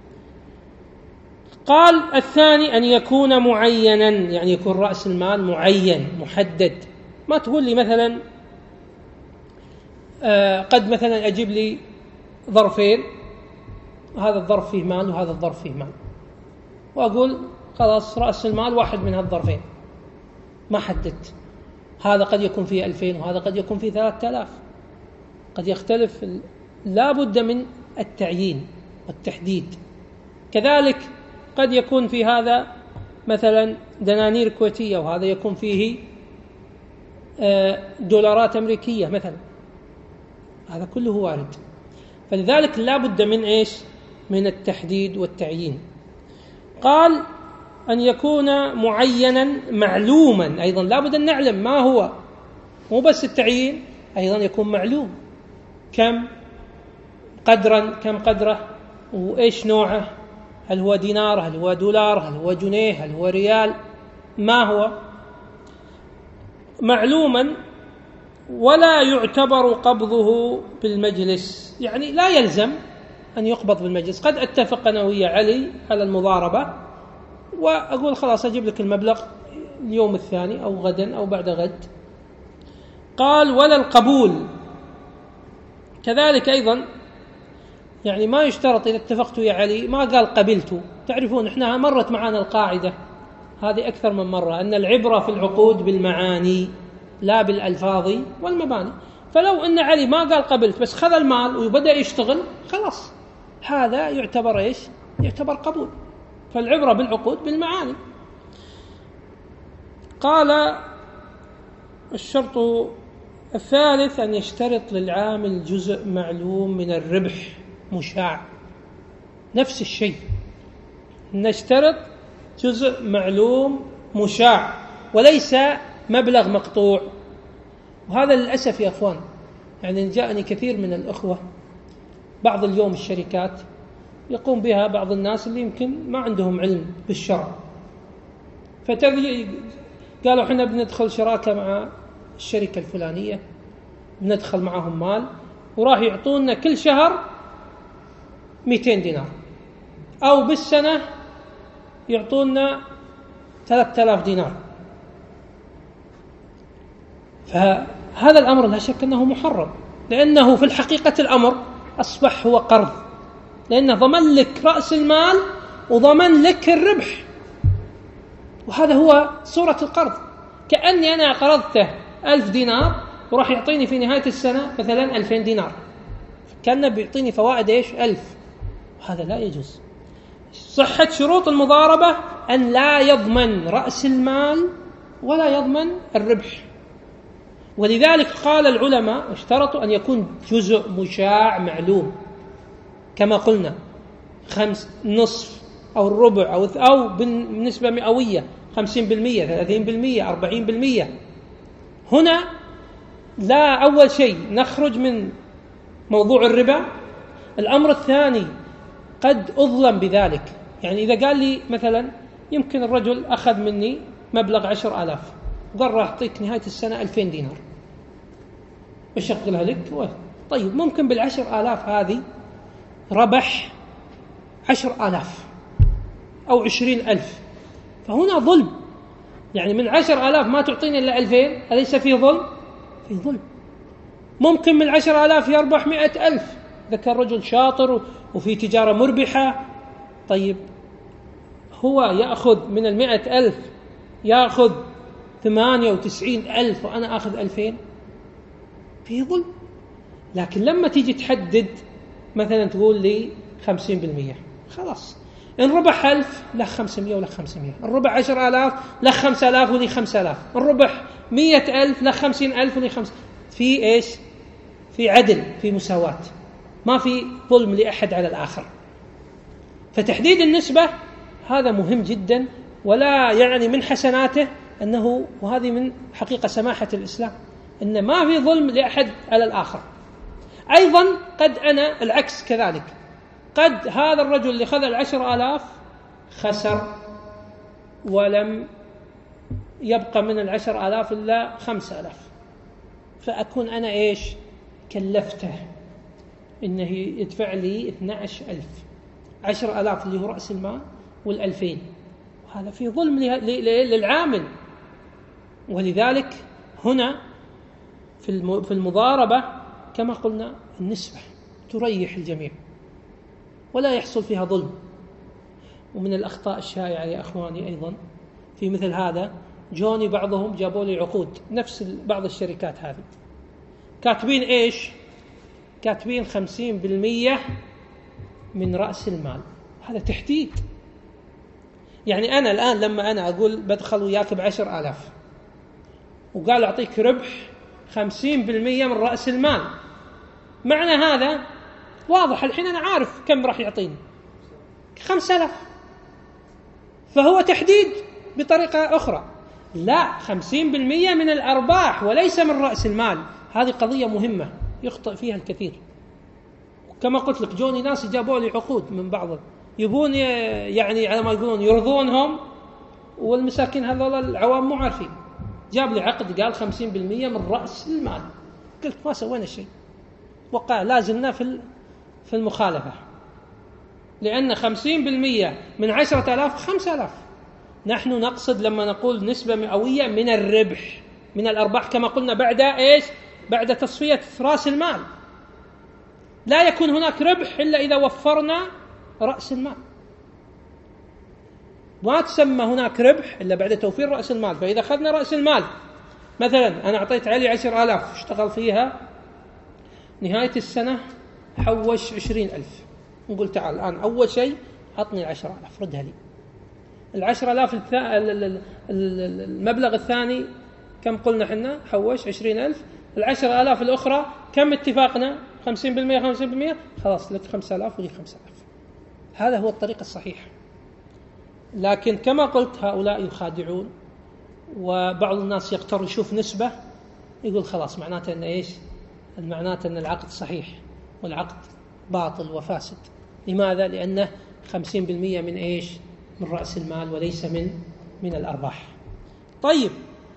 S2: قال الثاني أن يكون معينا، يعني يكون رأس المال معين محدد. ما تقول لي مثلا قد مثلا أجيب لي ظرفين، هذا الظرف فيه مال وهذا الظرف فيه مال، وأقول خلاص رأس المال واحد من هالظرفين، ما حددت. هذا قد يكون فيه 2000 وهذا قد يكون فيه 3000، قد يختلف. لا بد من التعيين والتحديد. كذلك قد يكون في هذا مثلا دنانير كويتية، وهذا يكون فيه دولارات أمريكية مثلا، هذا كله وارد. فلذلك لا بد من إيش؟ من التحديد والتعيين. قال أن يكون معينا معلوما، أيضا لا بد أن نعلم ما هو، مو بس التعيين، أيضا يكون معلوم. كم قدره، وإيش نوعه، هل هو دينار، هل هو دولار، هل هو جنيه، هل هو ريال، ما هو معلوما، ولا يعتبر قبضه بالمجلس، يعني لا يلزم أن يقبض بالمجلس. قد أتفق أنا ويا علي على المضاربة وأقول خلاص أجيب لك المبلغ اليوم الثاني أو غدا أو بعد غد. قال ولا القبول كذلك أيضا، يعني ما يشترط إذا اتفقت يا علي، ما قال قبلت. تعرفون إحنا مرت معنا القاعدة هذه أكثر من مرة، أن العبرة في العقود بالمعاني لا بالألفاظ والمباني. فلو أن علي ما قال قبلت بس خذ المال وبدأ يشتغل، خلاص هذا يعتبر إيش؟ يعتبر قبول. فالعبرة بالعقود بالمعاني. قال الشرط الثالث أن يشترط للعامل جزء معلوم من الربح مشاع. نفس الشيء، نشترط جزء معلوم مشاع وليس مبلغ مقطوع. وهذا للأسف يا أخوان، يعني جاءني كثير من الأخوة بعض اليوم الشركات يقوم بها بعض الناس اللي يمكن ما عندهم علم بالشرع، قالوا احنا بندخل شراكة مع الشركة الفلانية، بندخل معهم مال وراح يعطونا كل شهر 200 دينار، أو بالسنة يعطونا 3000 دينار. فهذا الأمر لا شك أنه محرم، لأنه في الحقيقة الأمر أصبح هو قرض، لأنه ضمن لك رأس المال وضمن لك الربح، وهذا هو صورة القرض. كأني أنا قرضته 1000 دينار وراح يعطيني في نهاية السنة مثلا 2000 دينار، كأنه بيعطيني فوائد إيش 1000. هذا لا يجوز. صحة شروط المضاربة أن لا يضمن رأس المال ولا يضمن الربح. ولذلك قال العلماء اشترطوا أن يكون جزء مشاع معلوم، كما قلنا نصف أو الربع أو بالنسبة مئوية 50%، 30%، 40%. هنا لا، أول شيء نخرج من موضوع الربا. الأمر الثاني قد أظلم بذلك، يعني إذا قال لي مثلا يمكن الرجل أخذ مني مبلغ 10,000 وقال راح أعطيك نهاية السنة 2000 دينار بشغلها لك، طيب ممكن بال10,000 هذه ربح 10,000 أو 20,000، فهنا ظلم. يعني من 10,000 ما تعطيني إلا 2000، أليس فيه ظلم؟ فيه ظلم. ممكن من 10,000 يربح 100,000 إذا كان رجل شاطر وفي تجارة مربحة. طيب هو يأخذ من 100,000 يأخذ 98,000 وأنا أخذ 2000، فيه ظلم. لكن لما تيجي تحدد مثلا تقول لي 50%، خلاص إن ربح 1000 له 500 وله 500، إن ربح 10,000 له 5,000 ولي 5,000، إن ربح 100,000 له 50,000 ولي 50. في إيش؟ في عدل، في مساواة، ما في ظلم لأحد على الآخر. فتحديد النسبة هذا مهم جدا، ولا يعني من حسناته أنه، وهذه من حقيقة سماحة الإسلام، أن ما في ظلم لأحد على الآخر. أيضا قد أنا العكس كذلك، قد هذا الرجل اللي خذ 10,000 خسر ولم يبقى من 10,000 إلا 5,000، فأكون أنا إيش؟ كلفته إنه يدفع لي 12,000، 10,000 اللي هو رأس المال وال2000، هذا في ظلم للعامل. ولذلك هنا في المضاربة كما قلنا النسبة تريح الجميع ولا يحصل فيها ظلم. ومن الأخطاء الشائعة يا أخواني أيضا في مثل هذا، جوني بعضهم جابوا لي عقود نفس بعض الشركات هذه، كاتبين إيش؟ كاتبين 50% من رأس المال. هذا تحديد. يعني أنا الآن لما أنا أقول بدخل وياك ب10,000 وقال أعطيك ربح 50% من رأس المال، معنى هذا واضح الحين أنا عارف كم راح يعطيني 5,000، فهو تحديد بطريقة أخرى. لا، 50% من الأرباح وليس من رأس المال. هذه قضية مهمة، يخطئ فيها الكثير. كما قلت لك جوني ناس جابوا لي عقود من بعض يبون يعني على ما يقولون يرضونهم، والمساكين هذول العوام مو عارفين. جاب لي عقد قال 50% من رأس المال. قلت ما سوينا شيء، وقع لازلنا في المخالفة، لأن 50% من 10,000 5,000. نحن نقصد لما نقول نسبة مئوية من الربح من الأرباح، كما قلنا بعد إيش؟ بعد تصفية رأس المال. لا يكون هناك ربح إلا إذا وفرنا رأس المال. ما تسمى هناك ربح إلا بعد توفير رأس المال. فإذا أخذنا رأس المال، مثلا أنا أعطيت علي 10,000 اشتغل فيها، نهاية السنة حوش 20,000، نقول تعال الآن أول شيء أعطني 10,000 ردها لي. 10,000 المبلغ الثاني كم قلنا حنا؟ حوش 20,000. 10,000 الأخرى كم اتفاقنا؟ 50% 50%، خلاص لك 5,000 ولي 5,000. هذا هو الطريق الصحيح. لكن كما قلت هؤلاء يخادعون، وبعض الناس يقتر يشوف نسبة يقول خلاص معناته أن إيش؟ معناته أن العقد صحيح والعقد باطل وفاسد. لماذا؟ لأنه 50% من إيش؟ من رأس المال وليس من الأرباح. طيب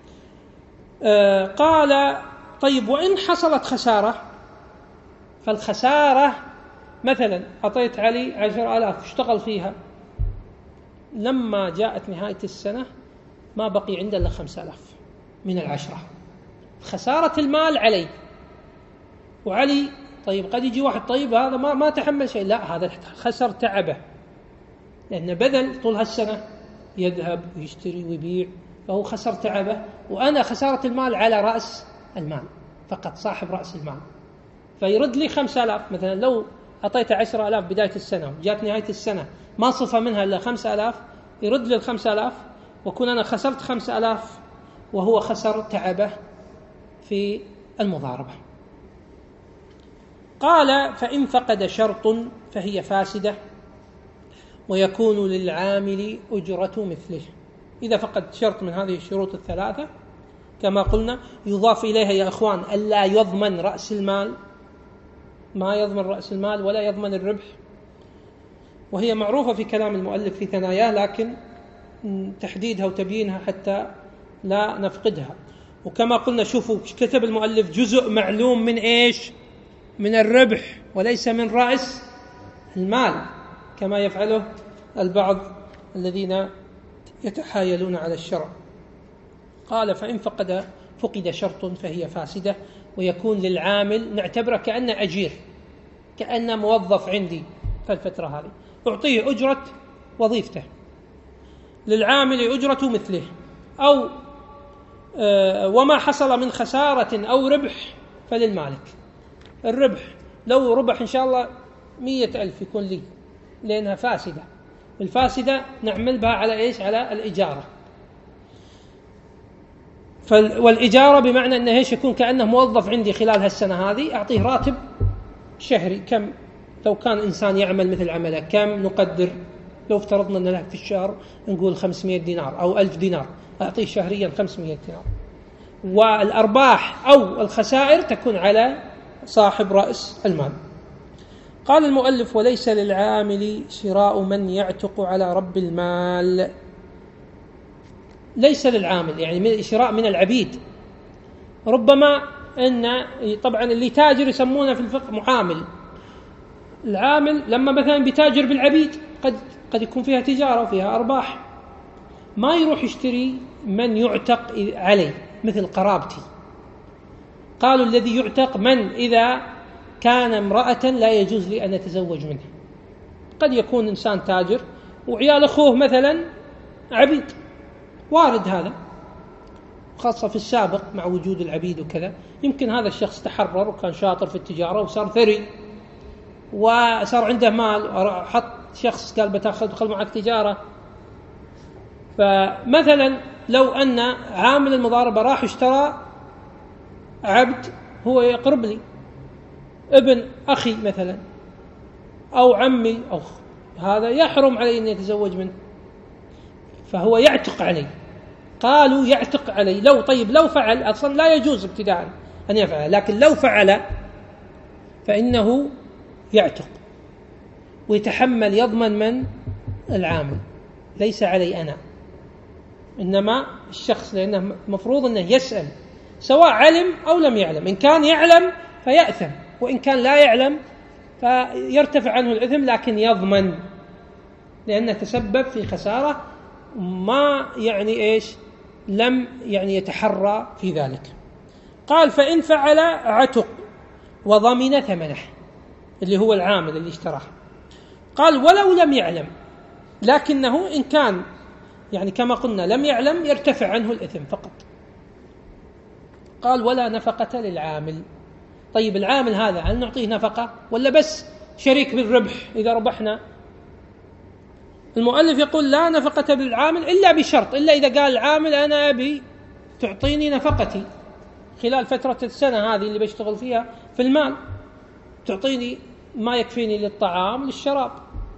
S2: قال طيب وإن حصلت خسارة، فالخسارة مثلا أعطيت علي 10,000 اشتغل فيها، لما جاءت نهاية السنة ما بقي عنده إلا 5,000 من 10. خسارة المال علي وعلي. طيب قد يجي واحد طيب هذا ما تحمل شيء، لا هذا خسر تعبه، لأنه بذل طول هالسنة يذهب ويشتري ويبيع، فهو خسر تعبه. وأنا خسارة المال على رأس المال فقط، صاحب رأس المال. فيرد لي 5,000 مثلا. لو أعطيت 10,000 بداية السنة وجات نهاية السنة ما صفى منها إلا 5,000، يرد لي 5,000، وكون أنا خسرت 5,000 وهو خسر تعبه في المضاربة. قال فإن فقد شرط فهي فاسدة ويكون للعامل أجرة مثله. إذا فقد شرط من هذه الشروط الثلاثة كما قلنا، يضاف إليها يا أخوان ألا يضمن رأس المال، ما يضمن رأس المال ولا يضمن الربح، وهي معروفة في كلام المؤلف في ثناياه، لكن تحديدها وتبيينها حتى لا نفقدها. وكما قلنا شوفوا كتب المؤلف جزء معلوم من إيش؟ من الربح وليس من رأس المال، كما يفعله البعض الذين يتحايلون على الشرع. قال فإن فقد شرط فهي فاسدة ويكون للعامل، نعتبره كأنه أجير، كأنه موظف عندي في الفترة هذه، أعطيه أجرة وظيفته، للعامل أجرة مثله. أو وما حصل من خسارة أو ربح فللمالك. الربح لو ربح إن شاء الله 100,000 يكون لي، لأنها فاسدة، والفاسدة نعمل بها على إيش؟ على الإجارة. والإجارة بمعنى أنه إيش؟ يكون كأنه موظف عندي خلال هالسنة هذه، أعطيه راتب شهري. كم لو كان إنسان يعمل مثل عمله كم نقدر؟ لو افترضنا أن له في الشهر نقول 500 دينار أو 1000 دينار، أعطيه شهريا 500 دينار. والأرباح أو الخسائر تكون على صاحب رأس المال. قال المؤلف وليس للعامل شراء من يعتق على رب المال. ليس للعامل يعني شراء من العبيد. ربما أن طبعا اللي تاجر يسمونه في الفقه معامل. العامل لما مثلا بيتاجر بالعبيد قد يكون فيها تجارة وفيها أرباح، ما يروح يشتري من يعتق عليه مثل قرابتي. قالوا الذي يعتق من إذا كان امرأة لا يجوز لي أن أتزوج منها. قد يكون إنسان تاجر وعيال أخوه مثلا عبيد، وارد هذا، خاصة في السابق مع وجود العبيد وكذا. يمكن هذا الشخص تحرر وكان شاطر في التجارة وصار ثري وصار عنده مال، حط شخص قال بتاخذ معك تجارة. فمثلا لو أن عامل المضاربة راح اشترى عبد هو يقرب لي، ابن أخي مثلا أو عمي أو هذا، يحرم علي أن يتزوج منه، فهو يعتق علي. قالوا يعتق علي. لو فعل أصلا لا يجوز ابتداء أن يفعل، لكن لو فعل فإنه يعتق ويتحمل، يضمن من؟ العامل، ليس علي أنا، إنما الشخص، لأنه مفروض أنه يسأل سواء علم أو لم يعلم. إن كان يعلم فيأثم، وإن كان لا يعلم فيرتفع عنه الإثم، لكن يضمن لأنه تسبب في خسارة ما لم يتحرى في ذلك. قال فإن فعل عتق وضمن ثمنه، اللي هو العامل اللي اشتراه. قال ولو لم يعلم، لكنه إن كان كما قلنا لم يعلم يرتفع عنه الإثم فقط. قال ولا نفقة للعامل. طيب العامل هذا هل نعطيه نفقة ولا بس شريك بالربح إذا ربحنا؟ المؤلف يقول لا نفقة بالعامل إلا بشرط، إلا إذا قال العامل أنا أبي تعطيني نفقتي خلال فترة السنة هذه اللي بشتغل فيها في المال، تعطيني ما يكفيني للطعام للشراب.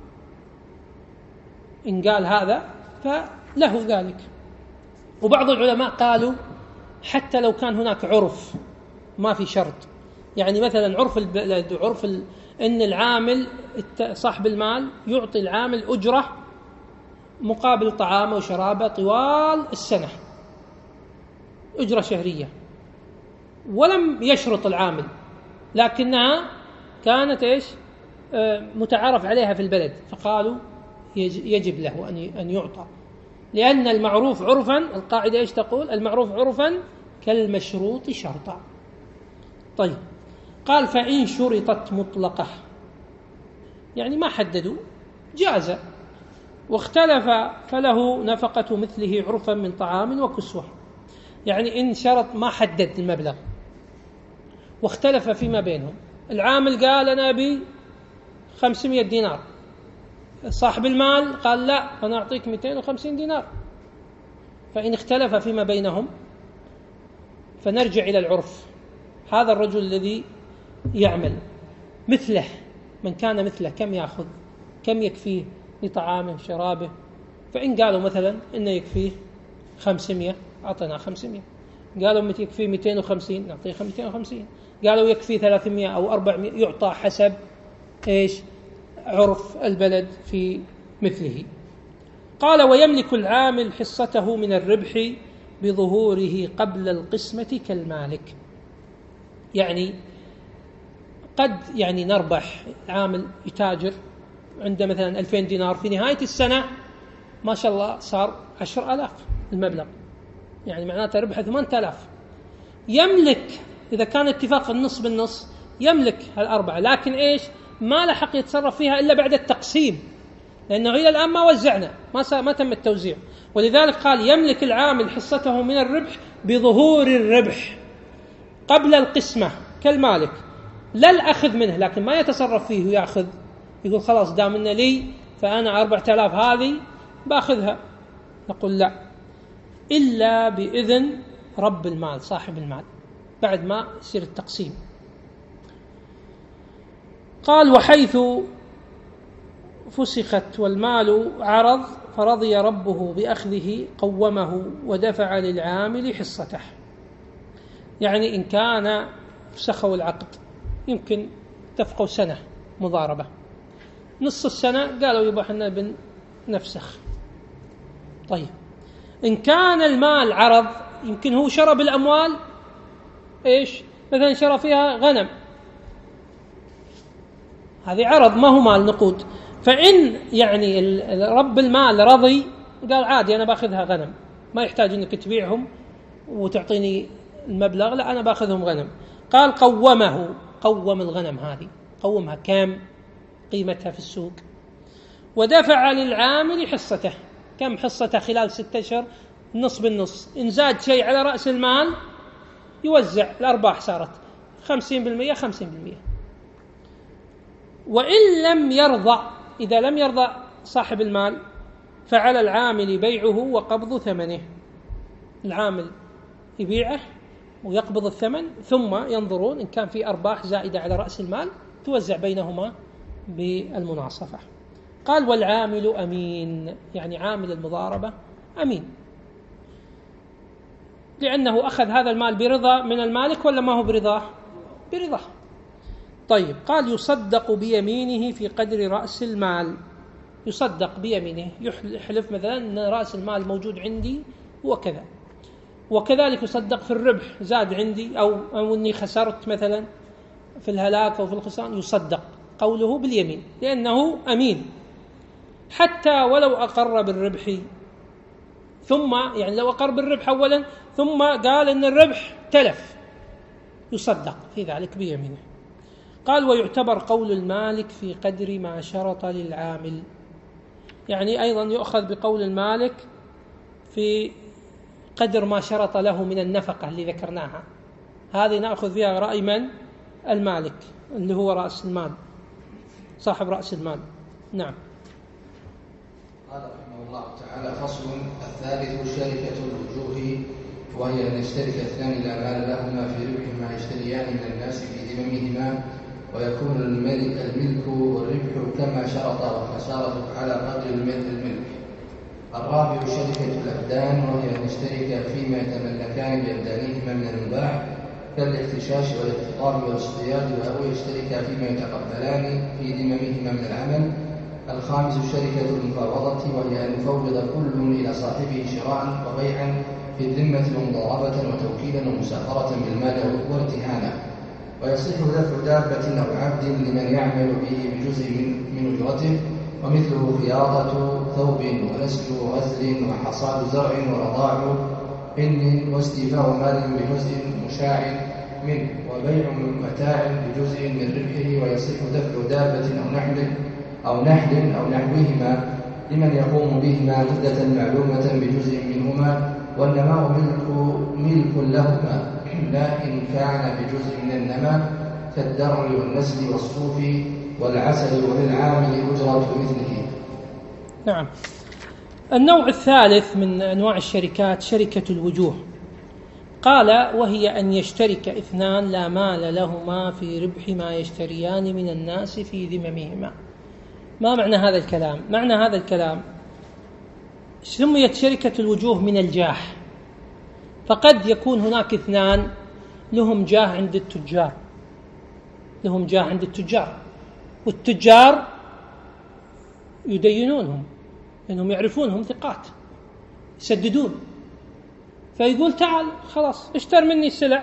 S2: إن قال هذا فله ذلك. وبعض العلماء قالوا حتى لو كان هناك عرف ما في شرط، مثلا عرف إن العامل صاحب المال يعطي العامل أجرة مقابل طعامه وشرابه طوال السنة، أجرة شهرية، ولم يشرط العامل، لكنها كانت متعارف عليها في البلد، فقالوا يجب له أن يعطى، لأن المعروف عرفا، القاعدة تقول المعروف عرفا كالمشروط شرطا. طيب قال فإن شرطت مطلقة، ما حددوا، جاز، واختلف فله نفقة مثله عرفا من طعام وكسوة. إن شرط ما حدد المبلغ واختلف فيما بينهم، العامل قال أنا أبي 500 دينار، صاحب المال قال لا أنا أعطيك 250 دينار، فإن اختلف فيما بينهم فنرجع إلى العرف. هذا الرجل الذي يعمل مثله، من كان مثله كم يأخذ، كم يكفيه لطعامه وشرابه؟ فإن قالوا مثلا إنه يكفيه 500 أعطينا 500، قالوا يكفيه 250 نعطيه 250، قالوا يكفيه 300 أو 400، يعطى حسب عرف البلد في مثله. قال ويملك العامل حصته من الربح بظهوره قبل القسمة كالمالك. قد نربح، عامل يتاجر عنده مثلا 2000 دينار، في نهاية السنة ما شاء الله صار 10,000 المبلغ، معناته ربح 8000. يملك إذا كان اتفاق النص بالنص يملك هالأربعة، لكن ما لحق يتصرف فيها إلا بعد التقسيم، لأنه إلى الآن ما وزعنا، ما تم التوزيع. ولذلك قال يملك العامل حصته من الربح بظهور الربح قبل القسمة كالمالك، لا الأخذ منه، لكن ما يتصرف فيه ويأخذ، يقول خلاص دام إن لي فأنا 4000 هذه بأخذها. نقول لا، إلا بإذن رب المال صاحب المال بعد ما يصير التقسيم. قال وحيث فسخت والمال عرض فرضي ربه بأخذه قومه ودفع للعامل حصته. إن كان فسخوا العقد، يمكن اتفقوا سنة مضاربة، نص السنة قالوا يبقى احنا بنفسخ. طيب إن كان المال عرض، يمكن هو شرى بالأموال مثلا شرى فيها غنم، هذه عرض ما هو مال نقود، فإن رب المال رضي قال عادي أنا باخذها غنم، ما يحتاج أنك تبيعهم وتعطيني المبلغ، لا أنا باخذهم غنم. قال قوم الغنم هذه، قومها كم قيمتها في السوق، ودفع للعامل حصته. كم حصته خلال 6 أشهر؟ نص بالنص، إن زاد شيء على رأس المال يوزع الأرباح، صارت 50% 50%. وإن لم يرضى، إذا لم يرضى صاحب المال فعلى العامل بيعه وقبض ثمنه، العامل يبيعه ويقبض الثمن، ثم ينظرون إن كان في أرباح زائدة على رأس المال توزع بينهما بالمناصفة. قال والعامل أمين، عامل المضاربة أمين، لأنه أخذ هذا المال برضا من المالك ولا ما هو برضاه؟ برضاه. طيب، قال يصدق بيمينه في قدر رأس المال. يصدق بيمينه، يحلف مثلا أن رأس المال موجود عندي وكذا، وكذلك يصدق في الربح، زاد عندي أو أني خسرت مثلا في الهلاك أو في الخسران، يصدق قوله باليمين لأنه أمين، حتى ولو أقر بالربح، ثم يعني لو أقر بالربح أولا ثم قال أن الربح تلف، يصدق في ذلك بيمينه. قال ويعتبر قول المالك في قدر ما شرط للعامل، يعني أيضا يؤخذ بقول المالك في قدر ما شرط له من النفقة اللي ذكرناها، هذه نأخذ فيها رأي من؟ المالك اللي هو رأس المال، صاحب رأس المال. نعم.
S1: قال رحمه الله تعالى: فصل الثالث شركة الوجوه، وهي أن يشترك اثنان لا مال لهما في ربح ما يشتريان من الناس في ذممهما، ويكون الملك والربح كما شرط، والخسارة على قدر الملك. الرابع شركة الأبدان، وهي أن يشترك فيما يتملكان بأبدانهما من المباح كالاحتشاش والاحتقار والاصطياد، أو يشترك فيما يتقبلان في ذممهما من العمل. الخامس شركة المفاوضة، وهي أن يفوض كل إلى صاحبه شراء وبيعا في الذمة ومضاربة وتوكيلا ومسافرة بالمال وارتهانا. ويصح دفع دابة أو عبد لمن يعمل به بجزء من أجرته، ومثله خياطة ثوب ونسج وغزل وحصاد زرع ورضاع إن واستيفاء مال بجزء مشاع منه، وبيع متاع بجزء من ربحه. ويصح دفع دابة أو نحل أو نحوهما لمن يقوم بهما مدة معلومة بجزء منهما، والنماء ملك لهما، لا إن كان بجزء من النماء كالدر والنسل والصوف والعسل، وللعامل أجرة مثله.
S2: نعم. النوع الثالث من أنواع الشركات شركة الوجوه. قال وهي أن يشترك اثنان لا مال لهما في ربح ما يشتريان من الناس في ذممهما. ما معنى هذا الكلام؟ معنى هذا الكلام سميت شركة الوجوه من الجاه، فقد يكون هناك اثنان لهم جاه عند التجار، لهم جاه عند التجار، والتجار يدينونهم لأنهم يعرفونهم ثقات يسددون، فيقول تعال خلاص اشتر مني السلع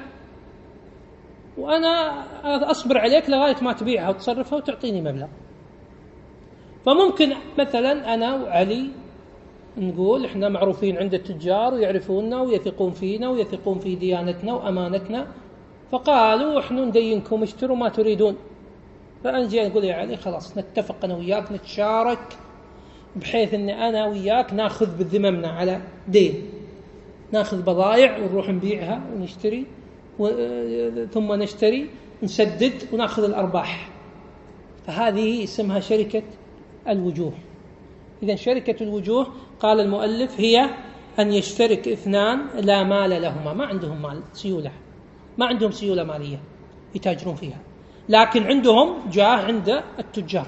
S2: وأنا أصبر عليك لغاية ما تبيعها وتصرفها وتعطيني مبلغ. فممكن مثلا أنا وعلي نقول إحنا معروفين عند التجار ويعرفوننا ويثقون فينا ويثقون في ديانتنا وأمانتنا، فقالوا إحنا ندينكم اشتروا ما تريدون. فأنجي أقول يا علي خلاص نتفق أنا وياك نتشارك بحيث أن أنا وياك ناخذ بذممنا على دين، ناخذ بضائع ونروح نبيعها ونشتري ثم نشتري نسدد وناخذ الأرباح. فهذه اسمها شركة الوجوه. إذن شركة الوجوه قال المؤلف هي أن يشترك اثنان لا مال لهما، ما عندهم مال سيولة، ما عندهم سيولة مالية يتاجرون فيها، لكن عندهم جاه عند التجار،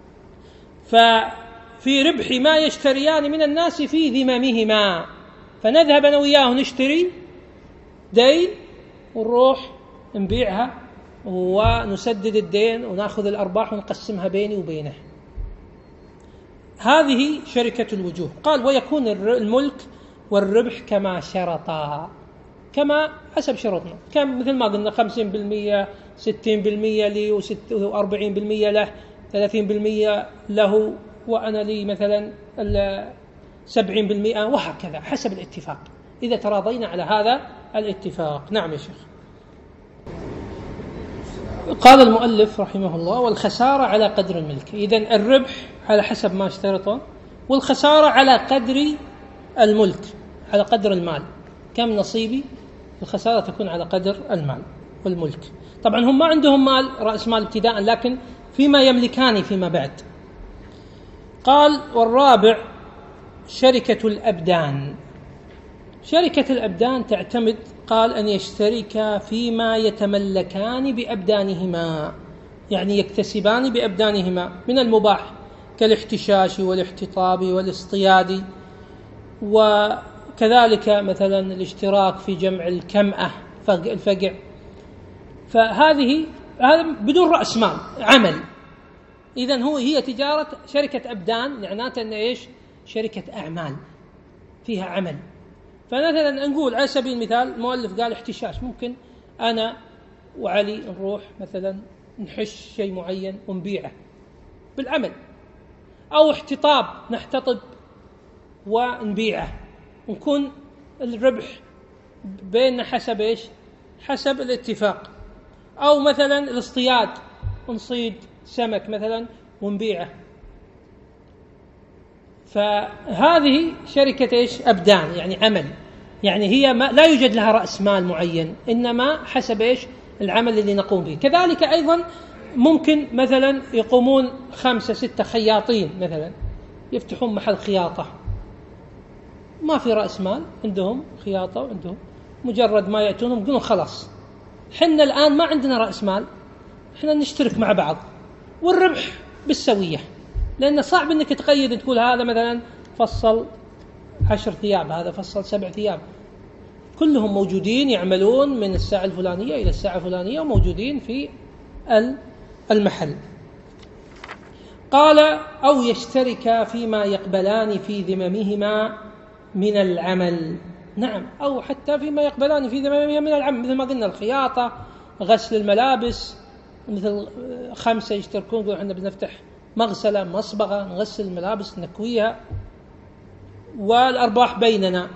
S2: ففي ربح ما يشتريان من الناس في ذممهما، فنذهب أنا وياه نشتري دين ونروح نبيعها ونسدد الدين ونأخذ الأرباح ونقسمها بيني وبينه. هذه شركة الوجوه. قال ويكون الملك والربح كما شرطا، كما حسب شروطنا، كم مثل ما قلنا 50% 60% لي و40% له 30% له وأنا لي مثلا 70%، وهكذا حسب الاتفاق إذا تراضينا على هذا الاتفاق. نعم يا شيخ. قال المؤلف رحمه الله والخسارة على قدر الملك. إذن الربح على حسب ما اشترطه، والخسارة على قدر الملك، على قدر المال، كم نصيبي؟ الخسارة تكون على قدر المال والملك. طبعا هم ما عندهم مال رأس مال ابتداء، لكن فيما يملكان فيما بعد. قال والرابع شركة الأبدان. شركة الأبدان تعتمد قال أن يشترك فيما يتملكان بأبدانهما، يعني يكتسبان بأبدانهما من المباح كالاحتشاش والاحتطاب والاصطياد، وكذلك مثلا الاشتراك في جمع الكمأة الفقع. فهذه هذا بدون رأس مال، عمل. إذن هي تجارة شركة أبدان، معناته أن إيش؟ شركة أعمال فيها عمل. فمثلا نقول على سبيل المثال المؤلف قال احتشاش، ممكن أنا وعلي نروح مثلا نحش شيء معين ونبيعه بالعمل، أو احتطاب نحتطب ونبيعه، ونكون الربح بيننا حسب إيش؟ حسب الاتفاق. أو مثلا الاصطياد، نصيد سمك مثلا ونبيعه. فهذه شركة إيش؟ أبدان، يعني عمل، يعني هي لا يوجد لها رأس مال معين، إنما حسب إيش؟ العمل اللي نقوم به. كذلك أيضا ممكن مثلا يقومون 5 6 خياطين مثلا يفتحون محل خياطة، ما في رأس مال، عندهم خياطة وعندهم مجرد ما يأتونهم يقولون خلاص حنا الآن ما عندنا رأس مال، حنا نشترك مع بعض والربح بالسوية. لأن صعب أنك تقيد تقول هذا مثلا فصل 10 ثياب، هذا فصل 7 ثياب، كلهم موجودين يعملون من الساعة الفلانية إلى الساعة الفلانية وموجودين في المحل. قال أو يشترك فيما يقبلان في ذممهما من العمل. نعم، أو حتى فيما يقبلان في ذممهما من العمل، مثل ما قلنا الخياطة، غسل الملابس، مثل 5 يشتركون يقولون احنا بنفتح مغسلة مصبغة نغسل الملابس نكويها والأرباح بيننا.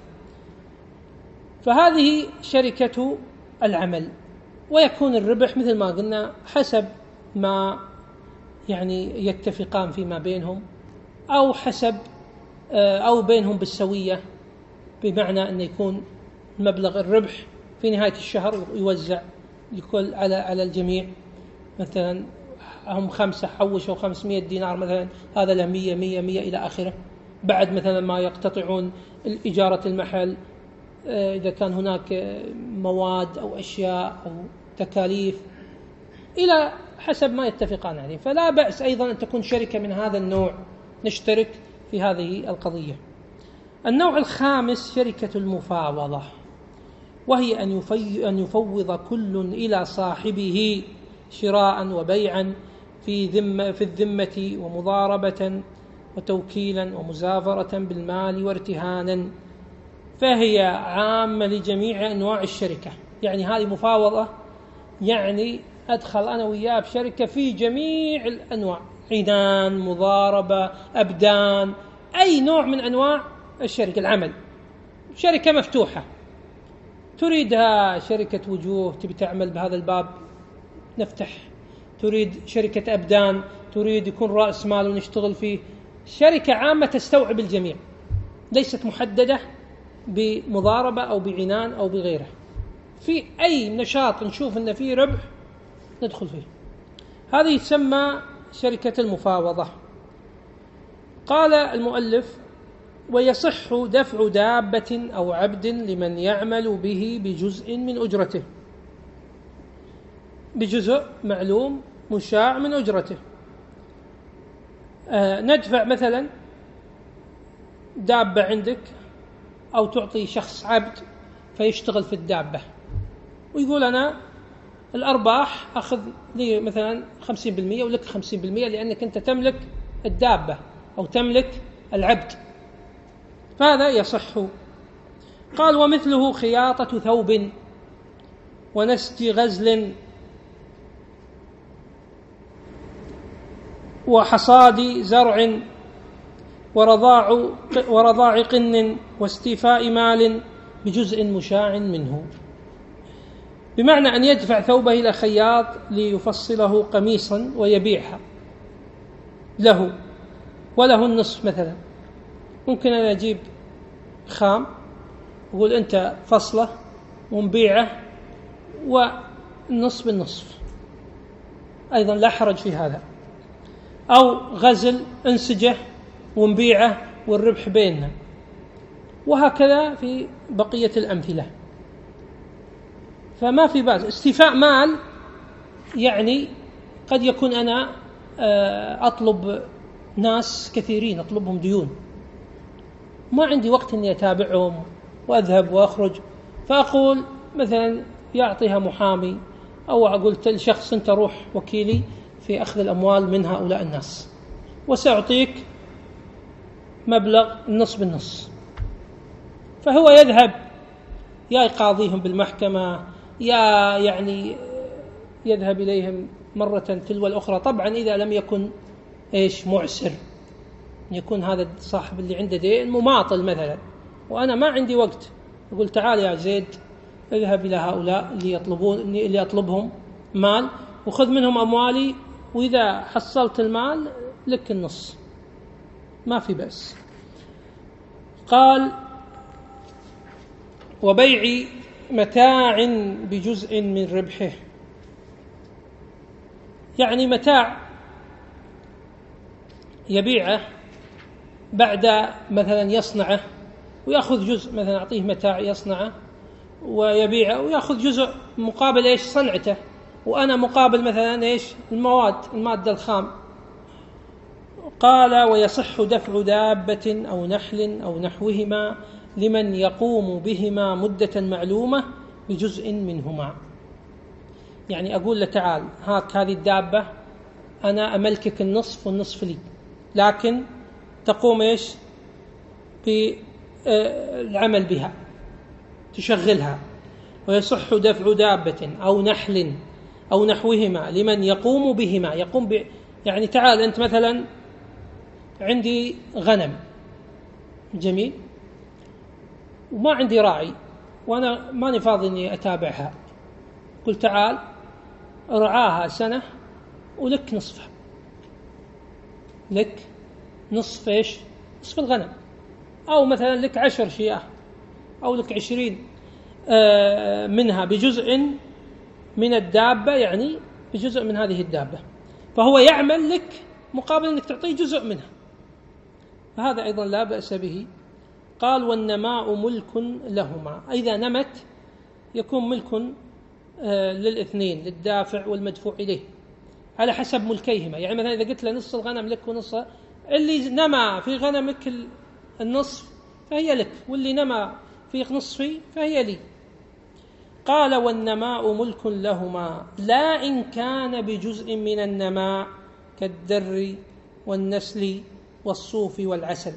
S2: فهذه شركة العمل، ويكون الربح مثل ما قلنا حسب ما يعني يتفقان فيما بينهم، أو حسب أو بينهم بالسوية، بمعنى أن يكون مبلغ الربح في نهاية الشهر يوزع لكل على الجميع. مثلا هم 5 حوشوا 500 دينار مثلا، هذا له 100 100 100 إلى آخره. بعد مثلا ما يقتطعون إجارة المحل، إذا كان هناك مواد أو أشياء أو تكاليف، إلى حسب ما يتفقان عليه. فلا بأس أيضا أن تكون شركة من هذا النوع، نشترك في هذه القضية. النوع الخامس شركة المفاوضة، وهي أن يفوض كل إلى صاحبه شراء وبيعا في الذمة ومضاربة وتوكيلا ومزافرة بالمال وارتهانا. فهي عامة لجميع أنواع الشركة. يعني هذه مفاوضة، يعني أدخل أنا وياه بشركة في جميع الأنواع، عنان، مضاربة، أبدان، أي نوع من أنواع الشركة العمل. شركة مفتوحة تريدها شركة وجوه تبي تعمل بهذا الباب نفتح، تريد شركة أبدان، تريد يكون رأس مال ونشتغل فيه. شركة عامة تستوعب الجميع، ليست محددة بمضاربة أو بعنان أو بغيره. في أي نشاط نشوف أن فيه ربح ندخل فيه، هذه تسمى شركة المفاوضة. قال المؤلف ويصح دفع دابة أو عبد لمن يعمل به بجزء من أجرته، بجزء معلوم مشاع من أجرته. ندفع مثلا دابة عندك، أو تعطي شخص عبد فيشتغل في الدابة ويقول أنا الأرباح أخذ لي مثلا 50% ولك 50%، لأنك أنت تملك الدابة أو تملك العبد، فهذا يصح. قال ومثله خياطة ثوب ونسج غزل وحصاد زرع ورضاع قن واستيفاء مال بجزء مشاع منه، بمعنى أن يدفع ثوبه إلى خياط ليفصله قميصا ويبيعها له وله النصف. مثلا ممكن أن أجيب خام وأقول أنت فصله ونبيعه والنصف بالنصف، أيضا لا حرج في هذا. أو غزل انسجه ونبيعه والربح بيننا، وهكذا في بقية الأمثلة. فما في بأس. استيفاء مال يعني قد يكون أنا أطلب ناس كثيرين، أطلبهم ديون، ما عندي وقت أني أتابعهم وأذهب وأخرج، فأقول مثلا يعطيها محامي أو قلت لشخص أنت روح وكيلي في أخذ الأموال من هؤلاء الناس وسأعطيك مبلغ النص بالنص، فهو يذهب يا يقاضيهم بالمحكمة يا يعني يذهب إليهم مرة تلو الأخرى. طبعا إذا لم يكن معسر، يكون هذا صاحب اللي عنده دين مماطل مثلا وأنا ما عندي وقت، أقول تعال يا زيد اذهب إلى هؤلاء اللي أطلبهم مال وخذ منهم أموالي، وإذا حصلت المال لك النص، ما في بأس. قال وبيع متاع بجزء من ربحه، يعني متاع يبيعه بعد مثلا يصنعه ويأخذ جزء، مثلا أعطيه متاع يصنعه ويبيعه ويأخذ جزء مقابل صنعته، وأنا مقابل مثلا المادة الخام. قال ويصح دفع دابة أو نحل أو نحوهما لمن يقوم بهما مدة معلومة بجزء منهما. يعني أقول له تعال هاك هذه الدابة أنا أملكك النصف والنصف لي، لكن تقوم بالعمل بها تشغلها. ويصح دفع دابة أو نحل أو نحوهما لمن يقوم بهما، يعني تعال أنت مثلا عندي غنم جميل وما عندي راعي وأنا ماني فاضي إني أتابعها، قلت تعال رعاها سنة ولك نصفها، لك نصف نصف الغنم، أو مثلا لك 10 شياه أو لك 20 منها بجزء من الدابة، يعني بجزء من هذه الدابة، فهو يعمل لك مقابل أنك تعطيه جزء منها، فهذا أيضا لا بأس به. قال والنماء ملك لهما، إذا نمت يكون ملك للاثنين، للدافع والمدفوع إليه على حسب ملكيهما. يعني مثلا إذا قلت له نصف الغنم لك ونصف، اللي نمى في غنمك النصف فهي لك، واللي نمى في نصفي فهي لي. قال والنماء ملك لهما لا إن كان بجزء من النماء كالدر والنسل والصوف والعسل.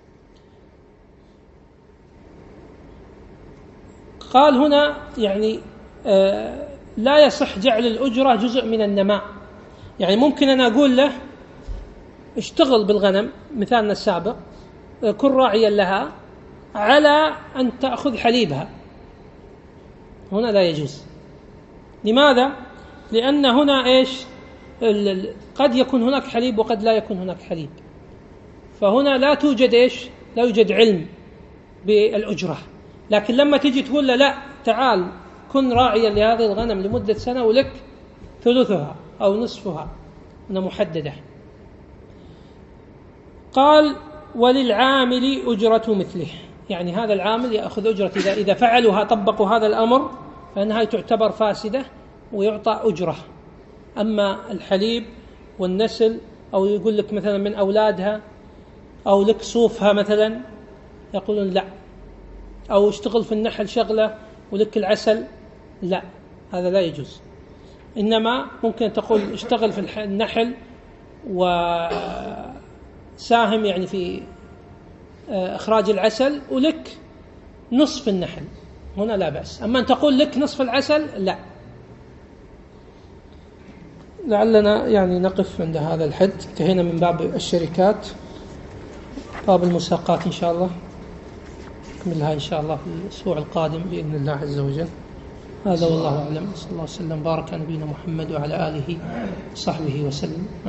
S2: قال هنا يعني لا يصح جعل الأجرة جزء من النماء، يعني ممكن أنا أقول له اشتغل بالغنم مثالنا السابق، كن راعيا لها على أن تأخذ حليبها، هنا لا يجوز. لماذا؟ لأن هنا قد يكون هناك حليب وقد لا يكون هناك حليب، فهنا لا توجد لا يوجد علم بالأجرة. لكن لما تيجي تقول له لا تعال كن راعيا لهذه الغنم لمدة سنة ولك ثلثها أو نصفها، هنا محددة. قال وللعامل أجرة مثله، يعني هذا العامل يأخذ أجرة إذا فعلوا طبقوا هذا الأمر فإنها تعتبر فاسدة ويعطى أجرة. أما الحليب والنسل أو يقول لك مثلا من أولادها أو لك صوفها مثلا يقولون لا، أو اشتغل في النحل شغلة ولك العسل، لا هذا لا يجوز. إنما ممكن تقول اشتغل في النحل وساهم يعني في إخراج العسل ولك نصف النحل، هنا لا بأس. أما أن تقول لك نصف العسل لا. لعلنا يعني نقف عند هذا الحد، انتهينا من باب الشركات. باب المساقات إن شاء الله نكملها إن شاء الله في الأسبوع القادم بإذن الله عز وجل. هذا والله أعلم، صلى الله وسلم بارك على نبينا محمد وعلى آله وصحبه وسلم.